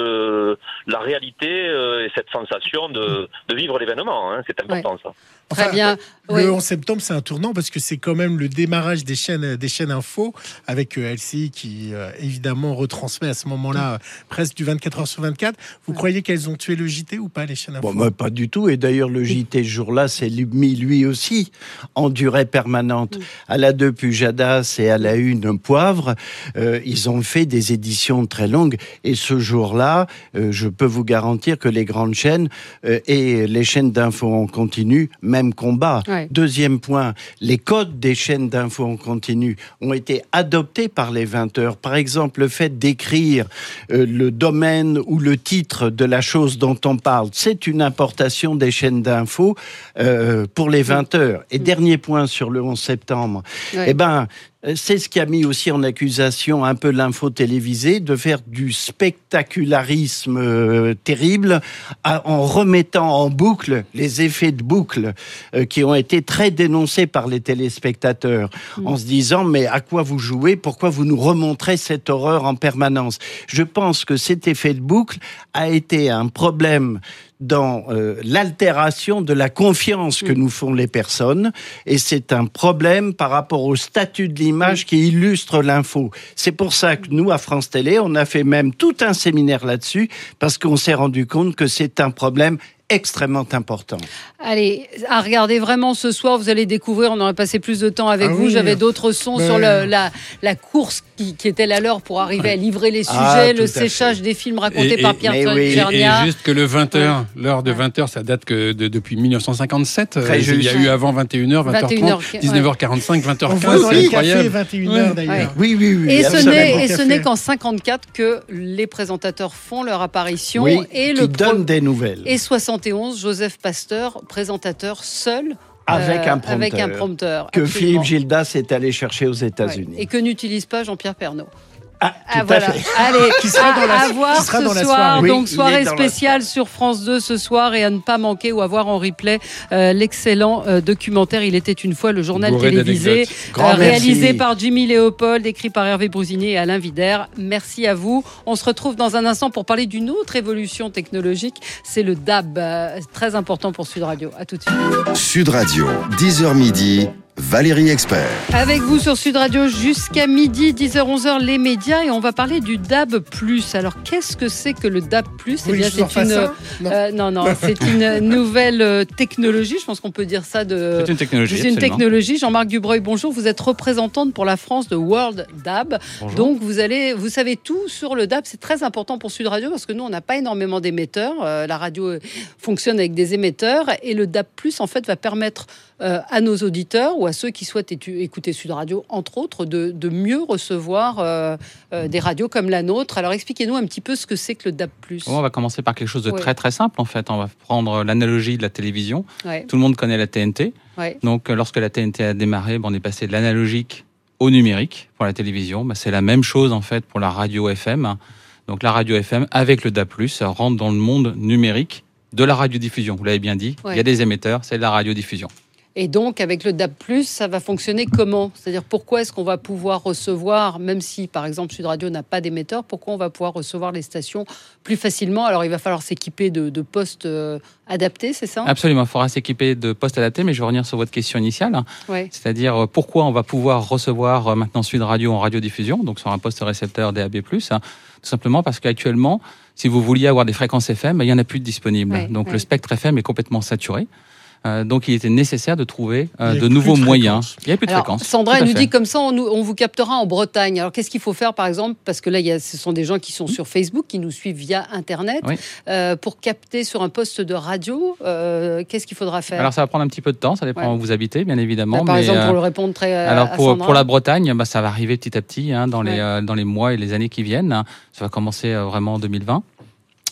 de la réalité euh, et cette sensation de, de vivre l'événement. Hein. C'est important, ouais. ça. Très enfin, bien. Le oui. onze septembre, c'est un tournant parce que c'est quand même le démarrage des chaînes, des chaînes info avec L C I qui euh, évidemment retransmet à ce moment-là euh, presque du vingt-quatre heures sur vingt-quatre. Vous ouais. croyez qu'elles ont tué le J T ou pas, les chaînes info? Bon, bah, pas du tout. Et d'ailleurs, le J T ce jour-là s'est mis lui aussi en durée permanente. Mmh. À la deux Pujadas et à la une Poivre, euh, ils ont fait des éditions très longues. Et ce jour-là, euh, je peux vous garantir que les grandes chaînes euh, et les chaînes d'info en continu, même combat. Ouais. Deuxième point, les codes des chaînes d'infos en continu ont été adoptés par les vingt heures. Par exemple, le fait d'écrire euh, le domaine ou le titre de la chose dont on parle, c'est une importation des chaînes d'infos euh, pour les vingt heures. Et mmh. dernier point sur le onze septembre, ouais. eh ben, c'est ce qui a mis aussi en accusation un peu l'info télévisée de faire du spectacularisme euh, terrible à, en remettant en boucle les effets de boucle euh, qui ont été très dénoncés par les téléspectateurs mmh. en se disant mais à quoi vous jouez, pourquoi vous nous remontrez cette horreur en permanence. Je pense que cet effet de boucle a été un problème dans euh, l'altération de la confiance que mmh. nous font les personnes, et c'est un problème par rapport au statut de l'image mmh. qui illustre l'info. C'est pour ça que nous, à France Télé, on a fait même tout un séminaire là-dessus, parce qu'on s'est rendu compte que c'est un problème extrêmement important. Allez, à regarder vraiment ce soir, vous allez découvrir, on aurait passé plus de temps avec ah vous, oui. J'avais d'autres sons Mais... sur le, la, la course qui, qui était la leur pour arriver à livrer les sujets, ah, le séchage fait. Des films racontés et, par Pierre oui. Tchernia. Et juste que le vingt heures, ouais. l'heure de vingt heures, ça date que de, depuis dix-neuf cent cinquante-sept. Très Il y a eu avant vingt et une heures, vingt heures trente, dix-neuf heures quarante-cinq, vingt heures quinze, c'est incroyable. vingt et une heures d'ailleurs. Oui, oui, oui. Et ce n'est, et ce n'est qu'en cinquante-quatre que les présentateurs font leur apparition. Oui, et qui le donnent des nouvelles. Et soixante et onze, Joseph Pasteur, présentateur seul. Avec, euh, un prompteur, avec un prompteur. Que absolument. Philippe Gildas est allé chercher aux États-Unis. Ouais. Et que n'utilise pas Jean-Pierre Pernaut. Ah, ah voilà. Allez, qui sera à, dans la, à voir qui sera ce dans la soir. soirée. Oui, donc soirée soirée. spéciale sur France deux ce soir, et à ne pas manquer ou à voir en replay euh, l'excellent euh, documentaire Il était une fois, le journal Bourré télévisé euh, réalisé par Jimmy Léopold, écrit par Hervé Brousinier et Alain Vidère. Merci à vous. On se retrouve dans un instant pour parler d'une autre évolution technologique. C'est le D A B, euh, très important pour Sud Radio. À tout de suite. Sud Radio, dix heures midi. Valérie Expert. Avec vous sur Sud Radio jusqu'à midi, dix heures onze heures, les médias, et on va parler du D A B plus. Alors, qu'est-ce que c'est que le D A B plus? Eh oui, bien, c'est une non, euh, non, non, c'est une nouvelle technologie. Je pense qu'on peut dire ça de. C'est une technologie. C'est une technologie. Jean-Marc Dubreuil, bonjour. Vous êtes représentante pour la France de World D A B. Bonjour. Donc, vous allez, vous savez tout sur le D A B. C'est très important pour Sud Radio parce que nous, on n'a pas énormément d'émetteurs. Euh, la radio fonctionne avec des émetteurs, et le D A B plus, en fait, va permettre euh, à nos auditeurs ou à ceux qui souhaitent étu- écouter Sud Radio, entre autres, de, de mieux recevoir euh, euh, des radios comme la nôtre. Alors, expliquez-nous un petit peu ce que c'est que le D A B plus. On va commencer par quelque chose de ouais. très très simple, en fait. On va prendre l'analogie de la télévision. Ouais. Tout le monde connaît la T N T. Ouais. Donc, lorsque la T N T a démarré, ben, on est passé de l'analogique au numérique pour la télévision. Ben, c'est la même chose, en fait, pour la radio F M. Donc, la radio F M, avec le D A B plus, rentre dans le monde numérique de la radiodiffusion. Vous l'avez bien dit, ouais. Il y a des émetteurs, c'est de la radiodiffusion. Et donc, avec le D A B plus, ça va fonctionner comment? C'est-à-dire, pourquoi est-ce qu'on va pouvoir recevoir, même si, par exemple, Sud Radio n'a pas d'émetteur, pourquoi on va pouvoir recevoir les stations plus facilement? Alors, il va falloir s'équiper de, de postes euh, adaptés, c'est ça? Absolument, il faudra s'équiper de postes adaptés, mais je vais revenir sur votre question initiale. Ouais. C'est-à-dire, pourquoi on va pouvoir recevoir maintenant Sud Radio en radiodiffusion, donc sur un poste récepteur D A B plus, hein, tout simplement parce qu'actuellement, si vous vouliez avoir des fréquences F M, il n'y en a plus de disponibles. Ouais, donc, ouais. Le spectre F M est complètement saturé. Euh, donc, il était nécessaire de trouver euh, de nouveaux moyens. Il n'y a plus de Alors, fréquences. Sandra nous dit comme ça, on, nous, on vous captera en Bretagne. Alors, qu'est-ce qu'il faut faire, par exemple? Parce que là, il y a, ce sont des gens qui sont mmh. sur Facebook, qui nous suivent via Internet. Oui. Euh, pour capter sur un poste de radio, euh, qu'est-ce qu'il faudra faire? Alors, ça va prendre un petit peu de temps. Ça dépend ouais. où vous habitez, bien évidemment. Bah, par mais, exemple, euh, pour le répondre très Alors, à pour, Sandra. pour la Bretagne, bah, ça va arriver petit à petit hein, dans, les, ouais. euh, dans les mois et les années qui viennent. Ça va commencer euh, vraiment en deux mille vingt.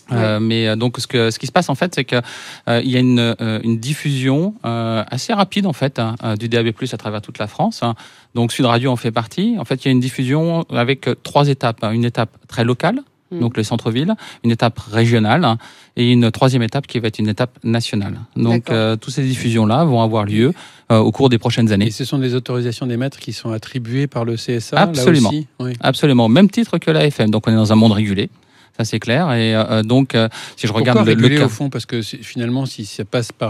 Euh, mais euh, donc ce que ce qui se passe en fait, c'est que euh, il y a une euh, une diffusion euh, assez rapide en fait hein, du D A B plus, à travers toute la France. Hein. Donc Sud Radio en fait partie. En fait, il y a une diffusion avec euh, trois étapes. Hein. Une étape très locale, mmh. donc les centres-villes, une étape régionale hein, et une troisième étape qui va être une étape nationale. Donc euh, toutes ces diffusions là vont avoir lieu euh, au cours des prochaines années. Et ce sont des autorisations d'émettre qui sont attribuées par le C S A. Absolument, là aussi oui. Absolument, même titre que la F M. Donc on est dans un monde régulé. Ça c'est clair. Et euh, donc, euh, si je regarde Pourquoi le, réguler, le cas au fond, parce que finalement, si ça passe par,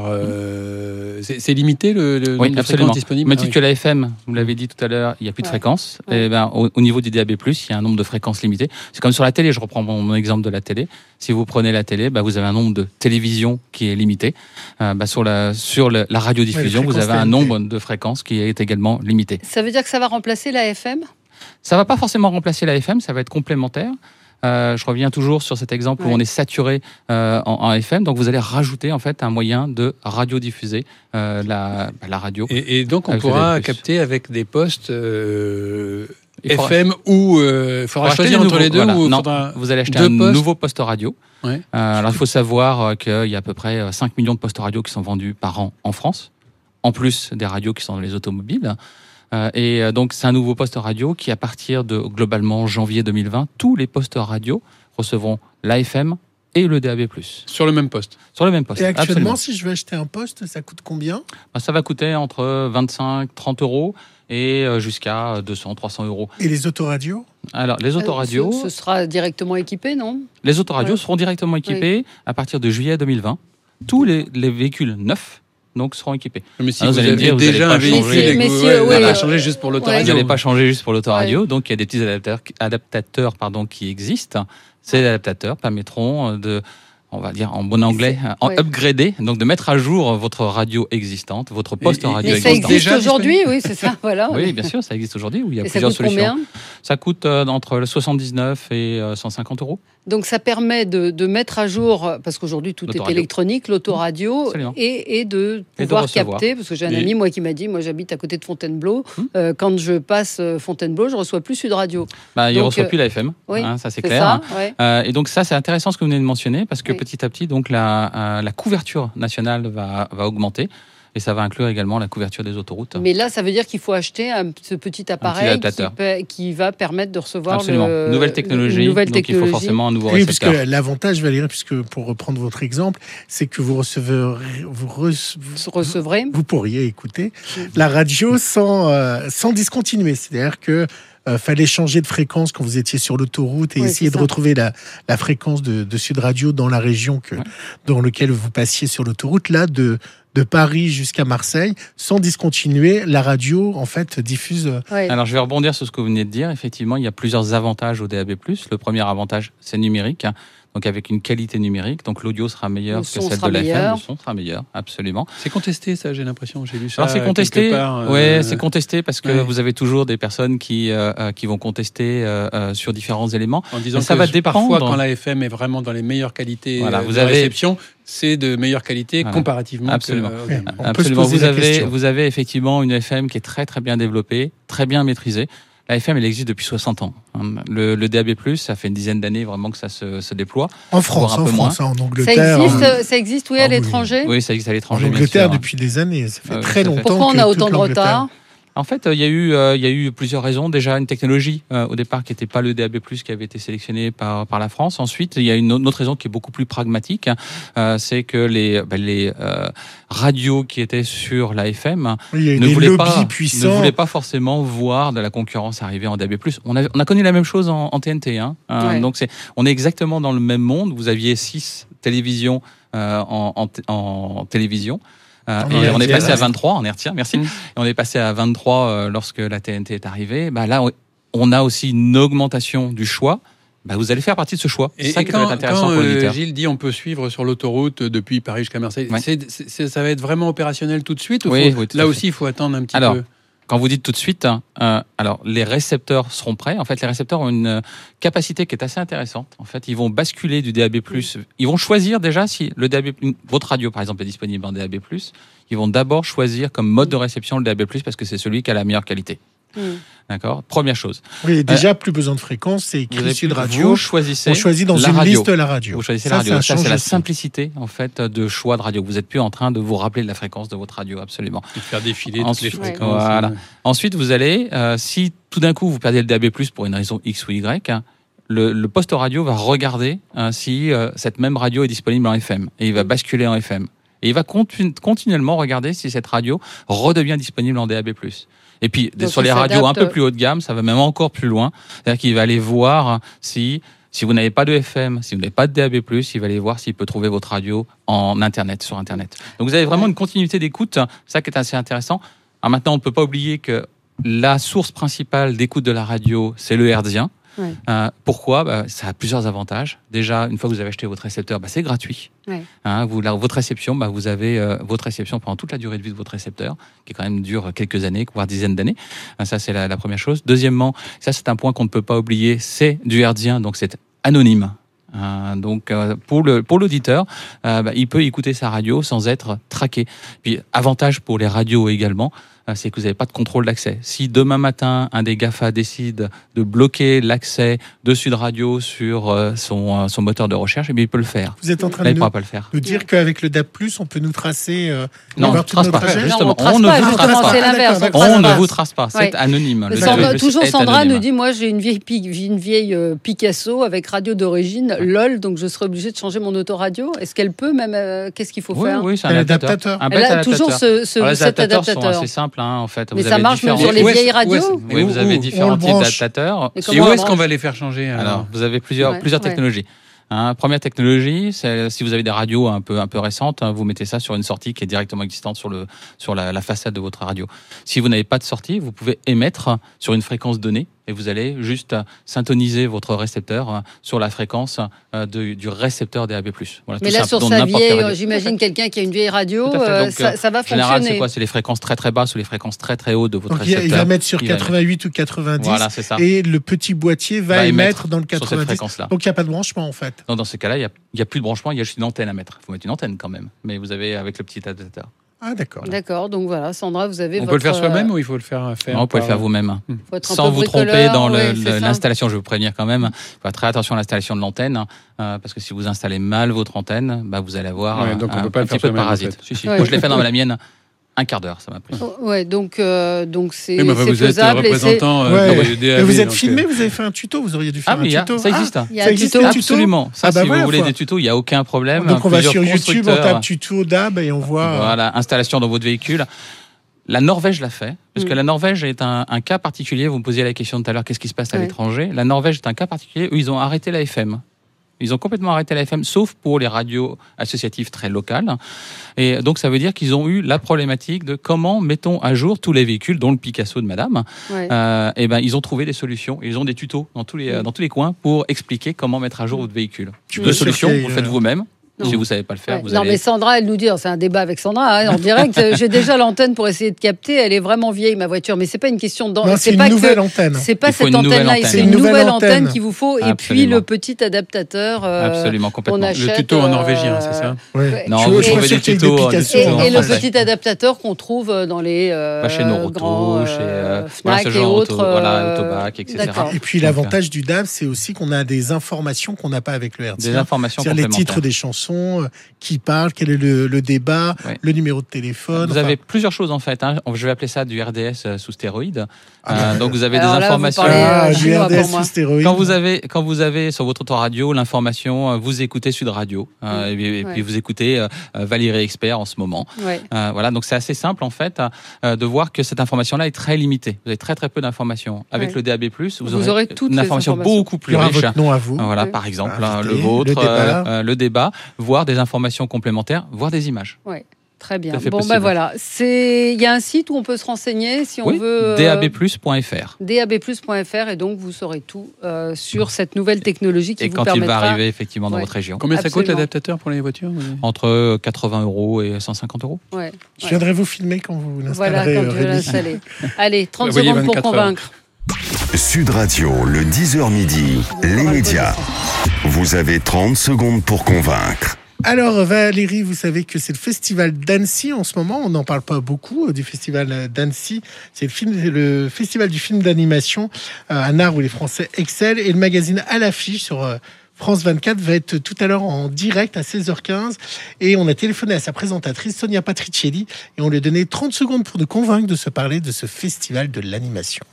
euh, c'est, c'est limité le, le oui, nombre de absolument. fréquences disponibles. Même ah, titre oui. que la F M, vous l'avez dit tout à l'heure, il n'y a plus de ouais. fréquences. Ouais. Et ben, au, au niveau du D A B plus, il y a un nombre de fréquences limité. C'est comme sur la télé. Je reprends mon, mon exemple de la télé. Si vous prenez la télé, ben, vous avez un nombre de télévisions qui est limité. Euh, ben, sur la sur le, la radiodiffusion, ouais, vous avez un nombre de fréquences qui est également limité. Ça veut dire que ça va remplacer la F M ? Ça va pas forcément remplacer la F M. Ça va être complémentaire. Euh, je reviens toujours sur cet exemple ouais. où on est saturé euh, en, en F M, donc vous allez rajouter en fait un moyen de radiodiffuser euh, la, la radio. Et, et donc on pourra capter avec des postes euh, faudra, F M ou il euh, faudra choisir entre nouveau, les deux voilà. ou non, faudra vous allez acheter un postes. nouveau poste radio. Ouais. Euh, alors il faut savoir qu'il y a à peu près cinq millions de postes radio qui sont vendus par an en France, en plus des radios qui sont dans les automobiles. Euh, et euh, donc, c'est un nouveau poste radio qui, à partir de, globalement, janvier deux mille vingt, tous les postes radio recevront l'A F M et le D A B plus. Sur le même poste. Sur le même poste. Et actuellement, absolument. Si je veux acheter un poste, ça coûte combien ? Ben, ça va coûter entre vingt-cinq à trente euros et jusqu'à deux cents à trois cents euros. Et les autoradios ? Alors, les autoradios... Ce, ce sera directement équipé, non ? Les autoradios ouais. seront directement équipés oui. à partir de juillet deux mille vingt. Tous les, les véhicules neufs donc seront équipés. Mais si alors, vous, vous allez me dire, déjà un véhicule, mais si, ouais, oui, vous allez oui, changer juste pour l'autoradio. Vous n'allez pas changer juste pour l'autoradio. Ouais. Donc il y a des petits adaptateurs, adaptateurs pardon, qui existent. Ces adaptateurs permettront de, on va dire en bon anglais, en ouais. upgrader, donc de mettre à jour votre radio existante, votre poste et, radio mais existant. Ça existe aujourd'hui, oui, c'est ça. Voilà. Oui, bien sûr, ça existe aujourd'hui. Où il y a et plusieurs ça coûte solutions. Combien ça coûte euh, entre soixante-dix-neuf et euh, cent cinquante euros. Donc ça permet de, de mettre à jour, parce qu'aujourd'hui tout est électronique, l'autoradio, et, et de pouvoir et de capter, parce que j'ai un et... ami moi qui m'a dit, moi j'habite à côté de Fontainebleau, hum. euh, quand je passe Fontainebleau, je reçois plus Sud Radio. Bah, il ne reçoit euh... plus la F M, oui, hein, ça c'est, c'est clair. Ça, ouais. euh, et donc ça c'est intéressant ce que vous venez de mentionner, parce que oui. petit à petit donc la, euh, la couverture nationale va, va augmenter. Et ça va inclure également la couverture des autoroutes. Mais là, ça veut dire qu'il faut acheter un, ce petit appareil petit qui, qui va permettre de recevoir Absolument. Le, nouvelle technologie. Une nouvelle donc technologie. il faut forcément un nouveau oui, récepteur. Puisque l'avantage, Valérie, puisque pour reprendre votre exemple, c'est que vous recevrez, vous, re, vous, recevrez. Vous pourriez écouter la radio sans, euh, sans discontinuer. C'est-à-dire que Euh, fallait changer de fréquence quand vous étiez sur l'autoroute et oui, essayer de retrouver la, la fréquence de, de Sud Radio dans la région que, ouais. dans laquelle vous passiez sur l'autoroute. Là, de, de Paris jusqu'à Marseille, sans discontinuer, la radio, en fait, diffuse... Ouais. Alors, je vais rebondir sur ce que vous venez de dire. Effectivement, il y a plusieurs avantages au D A B plus. Le premier avantage, c'est numérique. Donc avec une qualité numérique, donc l'audio sera meilleur que celle de l'F M, le son sera meilleur, absolument. C'est contesté ça, j'ai l'impression, j'ai lu ça. Alors c'est contesté, part, euh... ouais, c'est contesté parce que ouais. vous avez toujours des personnes qui euh, qui vont contester euh, sur différents éléments. En disant ça que va dépendre. Parfois, quand la F M est vraiment dans les meilleures qualités voilà, vous de avez... réception, c'est de meilleure qualité voilà. comparativement. Absolument. Que, okay. On Absolument. Peut se poser vous la avez question. vous avez effectivement une F M qui est très très bien développée, très bien maîtrisée. La F M, elle existe depuis soixante ans. Le, le D A B plus, ça fait une dizaine d'années vraiment que ça se, se déploie. En France, un en peu France, moins. en Angleterre. Ça existe, hein. ça existe oui, à ah, l'étranger oui. oui, ça existe à l'étranger. En Angleterre, bien sûr. depuis des années. Ça fait euh, très ça longtemps. Fait... Pourquoi on que a autant de retard ? En fait, il y a eu, euh, il y a eu plusieurs raisons. Déjà, une technologie euh, au départ qui n'était pas le D A B plus, qui avait été sélectionné par par la France. Ensuite, il y a une autre raison qui est beaucoup plus pragmatique, euh, c'est que les ben, les euh, radios qui étaient sur la F M oui, ne voulaient pas puissants. ne voulaient pas forcément voir de la concurrence arriver en D A B plus. On a on a connu la même chose en, en T N T. Hein. Euh, ouais. Donc c'est on est exactement dans le même monde. Vous aviez six télévisions euh, en, en, en télévision. Euh, et on est passé à vingt-trois en hertzien, merci. Mmh. Et on est passé à vingt-trois euh, lorsque la T N T est arrivée. Bah là, on a aussi une augmentation du choix. Bah vous allez faire partie de ce choix. Et, c'est ça et qui quand, peut être intéressant quand, pour l'auditeur. Euh, Gilles dit on peut suivre sur l'autoroute depuis Paris jusqu'à Marseille. Ouais. C'est, c'est, ça va être vraiment opérationnel tout de suite ou oui, faut, oui, là aussi, il faut attendre un petit alors, peu. Quand vous dites tout de suite, euh, alors les récepteurs seront prêts. En fait, les récepteurs ont une capacité qui est assez intéressante. En fait, ils vont basculer du D A B plus. Ils vont choisir déjà si le D A B plus, votre radio par exemple est disponible en D A B plus. Ils vont d'abord choisir comme mode de réception le D A B plus parce que c'est celui qui a la meilleure qualité. Mmh. D'accord. Première chose. Oui, déjà, euh, plus besoin de fréquence, c'est écrit Sud Radio. Vous choisissez on choisit dans la une radio. liste la radio. Vous choisissez ça, la radio. Ça, ça c'est la aussi. simplicité, en fait, de choix de radio. Vous n'êtes plus en train de vous rappeler de la fréquence de votre radio, absolument. Et de faire défiler Ensuite, toutes les fréquences. Voilà. Ouais. Ensuite, vous allez, euh, si tout d'un coup vous perdez le D A B plus, pour une raison X ou Y, le, le poste radio va regarder hein, si euh, cette même radio est disponible en F M. Et il va basculer en F M. Et il va continu- continuellement regarder si cette radio redevient disponible en D A B plus. Et puis, donc, sur les radios un peu plus haut de gamme, ça va même encore plus loin. C'est-à-dire qu'il va aller voir si, si vous n'avez pas de F M, si vous n'avez pas de D A B plus, il va aller voir s'il peut trouver votre radio en Internet, sur Internet. Donc, vous avez vraiment une continuité d'écoute. C'est ça qui est assez intéressant. Alors maintenant, on ne peut pas oublier que la source principale d'écoute de la radio, c'est le hertzien. Ouais. Euh, pourquoi bah, ça a plusieurs avantages. Déjà, une fois que vous avez acheté votre récepteur, bah, c'est gratuit. Ouais. Hein, vous, la, votre réception, bah, vous avez euh, votre réception pendant toute la durée de vie de votre récepteur, qui est quand même dure quelques années, voire dizaines d'années. Hein, ça, c'est la, la première chose. Deuxièmement, ça, c'est un point qu'on ne peut pas oublier, c'est du hertzien, donc c'est anonyme. Euh, donc euh, pour le pour l'auditeur, euh, bah, il peut écouter sa radio sans être traqué. Puis avantage pour les radios également, euh, c'est que vous n'avez pas de contrôle d'accès. Si demain matin un des GAFA décide de bloquer l'accès de Sud Radio sur euh, son euh, son moteur de recherche, eh bien il peut le faire. Vous êtes en train Là, de il nous, pas le faire. nous dire qu'avec le D A B plus, on peut nous tracer. Euh, non, on ne trace pas. Justement, on, on ne vous trace pas. C'est l'inverse. On, on ne vous trace pas. C'est ouais. anonyme. Le Sandra, toujours Sandra anonyme. Nous dit, moi j'ai une vieille une vieille euh, Picasso avec radio d'origine, LOL, donc je serai obligée de changer mon autoradio. Est-ce qu'elle peut même euh, qu'est-ce qu'il faut oui, faire? Oui, c'est un adaptateur. Un Elle a toujours ce, ce, Alors, cet adaptateur. Sont assez simples, hein, en fait. Mais vous ça avez marche différents... même sur les vieilles radios. Oui, vous avez différents types d'adaptateurs. Et où est-ce qu'on va les faire changer? Alors, vous avez plusieurs plusieurs technologies. Hein, première technologie, c'est si vous avez des radios un peu un peu récentes, hein, vous mettez ça sur une sortie qui est directement existante sur le sur la, la façade de votre radio. Si vous n'avez pas de sortie, vous pouvez émettre sur une fréquence donnée et vous allez juste syntoniser votre récepteur sur la fréquence de, du récepteur D A B plus. Voilà, mais là, sur sa vieille, j'imagine quelqu'un qui a une vieille radio, euh, donc, ça, ça va fonctionner. En général, c'est quoi? C'est les fréquences très très basses ou les fréquences très très hautes de votre donc, récepteur. Il va mettre sur quatre-vingt-huit ou quatre-vingt-dix voilà, c'est ça. Et le petit boîtier va, va émettre dans le quatre-vingt-dix. Donc, il n'y a pas de branchement en fait. Non, dans ce cas-là, il n'y a, a plus de branchement, il y a juste une antenne à mettre. Il faut mettre une antenne quand même. Mais vous avez avec le petit adaptateur. Ah, d'accord. D'accord, donc voilà, Sandra, vous avez On votre... peut le faire soi-même ou il faut le faire faire Non, vous pouvez le faire vous-même. Mmh. Sans vous tromper dans le, oui, le, l'installation, je vais vous prévenir quand même. Il faut faire très attention à l'installation de l'antenne, euh, parce que si vous installez mal votre antenne, bah, vous allez avoir ouais, donc un, on peut pas un le petit faire peu de parasite. En fait. si, si. Ouais. Moi, je l'ai fait dans la mienne. Un quart d'heure, ça m'a pris. Oh, ouais, donc euh, donc c'est oui, c'est faisable. Êtes représentant, euh, ouais. D A B, vous êtes filmé, donc... vous avez fait un tuto, vous auriez dû faire ah, mais un tuto. Ça existe. Ah, il y a ça existe tuto. Absolument. Ça, ah, bah si voilà, vous voulez faut... des tutos, il n'y a aucun problème. Donc on va sur YouTube, on tape tuto D A B et on voit. Voilà, installation dans votre véhicule. La Norvège l'a fait, parce mmh. que la Norvège est un, un cas particulier. Vous me posiez la question tout à l'heure, qu'est-ce qui se passe à ouais. l'étranger? La Norvège est un cas particulier où ils ont arrêté la F M. Ils ont complètement arrêté la F M, sauf pour les radios associatives très locales. Et donc, ça veut dire qu'ils ont eu la problématique de comment mettons à jour tous les véhicules, dont le Picasso de Madame. Ouais. Euh, et ben, ils ont trouvé des solutions. Ils ont des tutos dans tous les, mmh. dans tous les coins pour expliquer comment mettre à jour votre véhicule. Mmh. Deux solutions, vous le faites vous-même. Non. Si vous savez pas le faire, ouais. vous non, allez... mais Sandra, elle nous dit, c'est un débat avec Sandra, hein, en direct. J'ai déjà l'antenne pour essayer de capter. Elle est vraiment vieille, ma voiture, mais c'est pas une question de. Non, c'est, c'est pas une nouvelle antenne. C'est pas cette antenne-là, c'est une nouvelle antenne qu'il vous faut, et puis le petit adaptateur. Euh, Absolument, complètement. Achète, le tuto en norvégien, c'est ça. Oui. Non, vous trouvez des tutos. Et, et le petit adaptateur qu'on trouve dans les euh, chez Noroto, chez Fnac et autres, voilà, Autobac, et cetera. Et puis l'avantage du D A B, c'est aussi qu'on a des informations qu'on n'a pas avec le hertzien. Des informations complémentaires. Les titres des chansons. Qui parle, quel est le, le débat, ouais. le numéro de téléphone. Vous enfin... avez plusieurs choses en fait. Hein. Je vais appeler ça du R D S sous stéroïdes. Ah, euh, donc vous avez alors des là, informations. Vous parlez, ah, du R D S sous stéroïdes. Quand vous avez, quand vous avez sur votre autoradio l'information, vous écoutez Sud Radio euh, et, et ouais. puis vous écoutez euh, Valérie Expert en ce moment. Ouais. Euh, voilà, donc c'est assez simple en fait euh, de voir que cette information-là est très limitée. Vous avez très très peu d'informations. Avec ouais. le D A B plus, vous, vous aurez, aurez toutes une information beaucoup plus riche. Votre nom à vous. Voilà, ouais. par exemple, Invité, le vôtre, le débat. Euh, le débat, voire des informations complémentaires, voire des images. Ouais. Très bien. Bon, ben bah voilà. Il y a un site où on peut se renseigner si on oui, veut. Euh, D A B plus point F R. D A B plus point F R et donc vous saurez tout euh, sur cette nouvelle technologie qui et vous quand permettra. il va arriver effectivement dans ouais. votre région. Combien Absolument. ça coûte l'adaptateur pour les voitures? Entre quatre-vingts euros et cent cinquante euros. Ouais. Je viendrai vous filmer quand vous l'installerez. Voilà, quand tu l'installer. Allez, trente secondes pour convaincre. Sud Radio, le dix heures midi, les médias. Vous avez trente secondes pour convaincre. Alors Valérie, vous savez que c'est le festival d'Annecy en ce moment. On n'en parle pas beaucoup du festival d'Annecy. C'est le, film, le festival du film d'animation, euh, un art où les Français excellent. Et le magazine À l'affiche sur euh, France vingt-quatre va être tout à l'heure en direct à seize heures quinze. Et on a téléphoné à sa présentatrice Sonia Patricelli et on lui a donné trente secondes pour nous convaincre de se parler de ce festival de l'animation.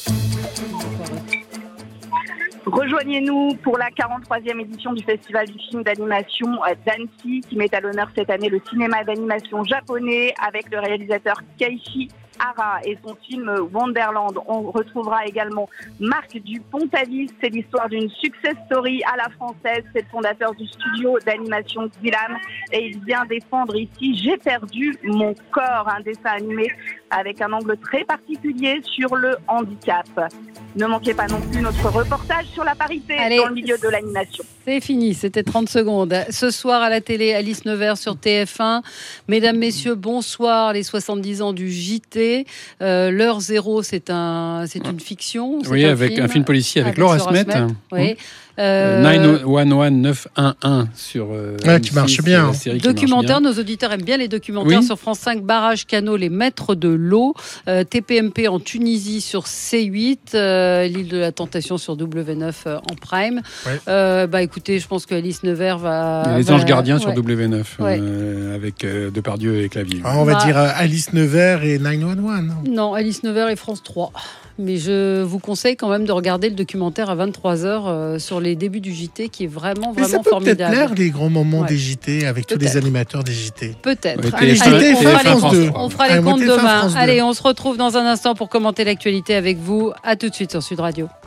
Rejoignez-nous pour la quarante-troisième édition du Festival du film d'animation d'Annecy qui met à l'honneur cette année le cinéma d'animation japonais avec le réalisateur Keiichi Hara et son film Wonderland. On retrouvera également Marc Dupont-Avis. C'est l'histoire d'une success story à la française. C'est le fondateur du studio d'animation Xylam et il vient défendre ici J'ai perdu mon corps, un dessin animé avec un angle très particulier sur le handicap. Ne manquez pas non plus notre reportage sur la parité Allez, dans le milieu de l'animation. C'est fini, c'était trente secondes. Ce soir à la télé, Alice Nevers sur T F un. Mesdames, messieurs, bonsoir. Les soixante-dix ans du J T. Euh, L'heure zéro, c'est, un, c'est une fiction. C'est oui, un avec film, un film policier avec, avec Laura Smet. Oui. Euh, neuf un un neuf un un sur euh, ouais, qui marche bien. Série documentaire, nos auditeurs aiment bien les documentaires oui. sur France cinq, Barrage Canot, les maîtres de l'eau, euh, T P M P en Tunisie sur C huit, euh, l'île de la Tentation sur W neuf euh, en Prime. Ouais. Euh, bah écoutez, je pense qu'Alice Nevers va. Les va, Anges Gardiens ouais. sur W neuf ouais. euh, avec euh, Depardieu et Clavier. Ah, on va bah, dire euh, Alice Nevers et neuf un un. Non, non Alice Nevers et France trois. Mais je vous conseille quand même de regarder le documentaire à vingt-trois heures euh, sur les débuts du J T, qui est vraiment, vraiment Mais ça peut formidable. Peut-être plaire les grands moments ouais. des J T avec peut-être. tous les animateurs des J T. Peut-être. Ouais, Allez, allez, on, fera les, on fera les comptes demain. Allez, on se retrouve dans un instant pour commenter l'actualité avec vous. À tout de suite sur Sud Radio.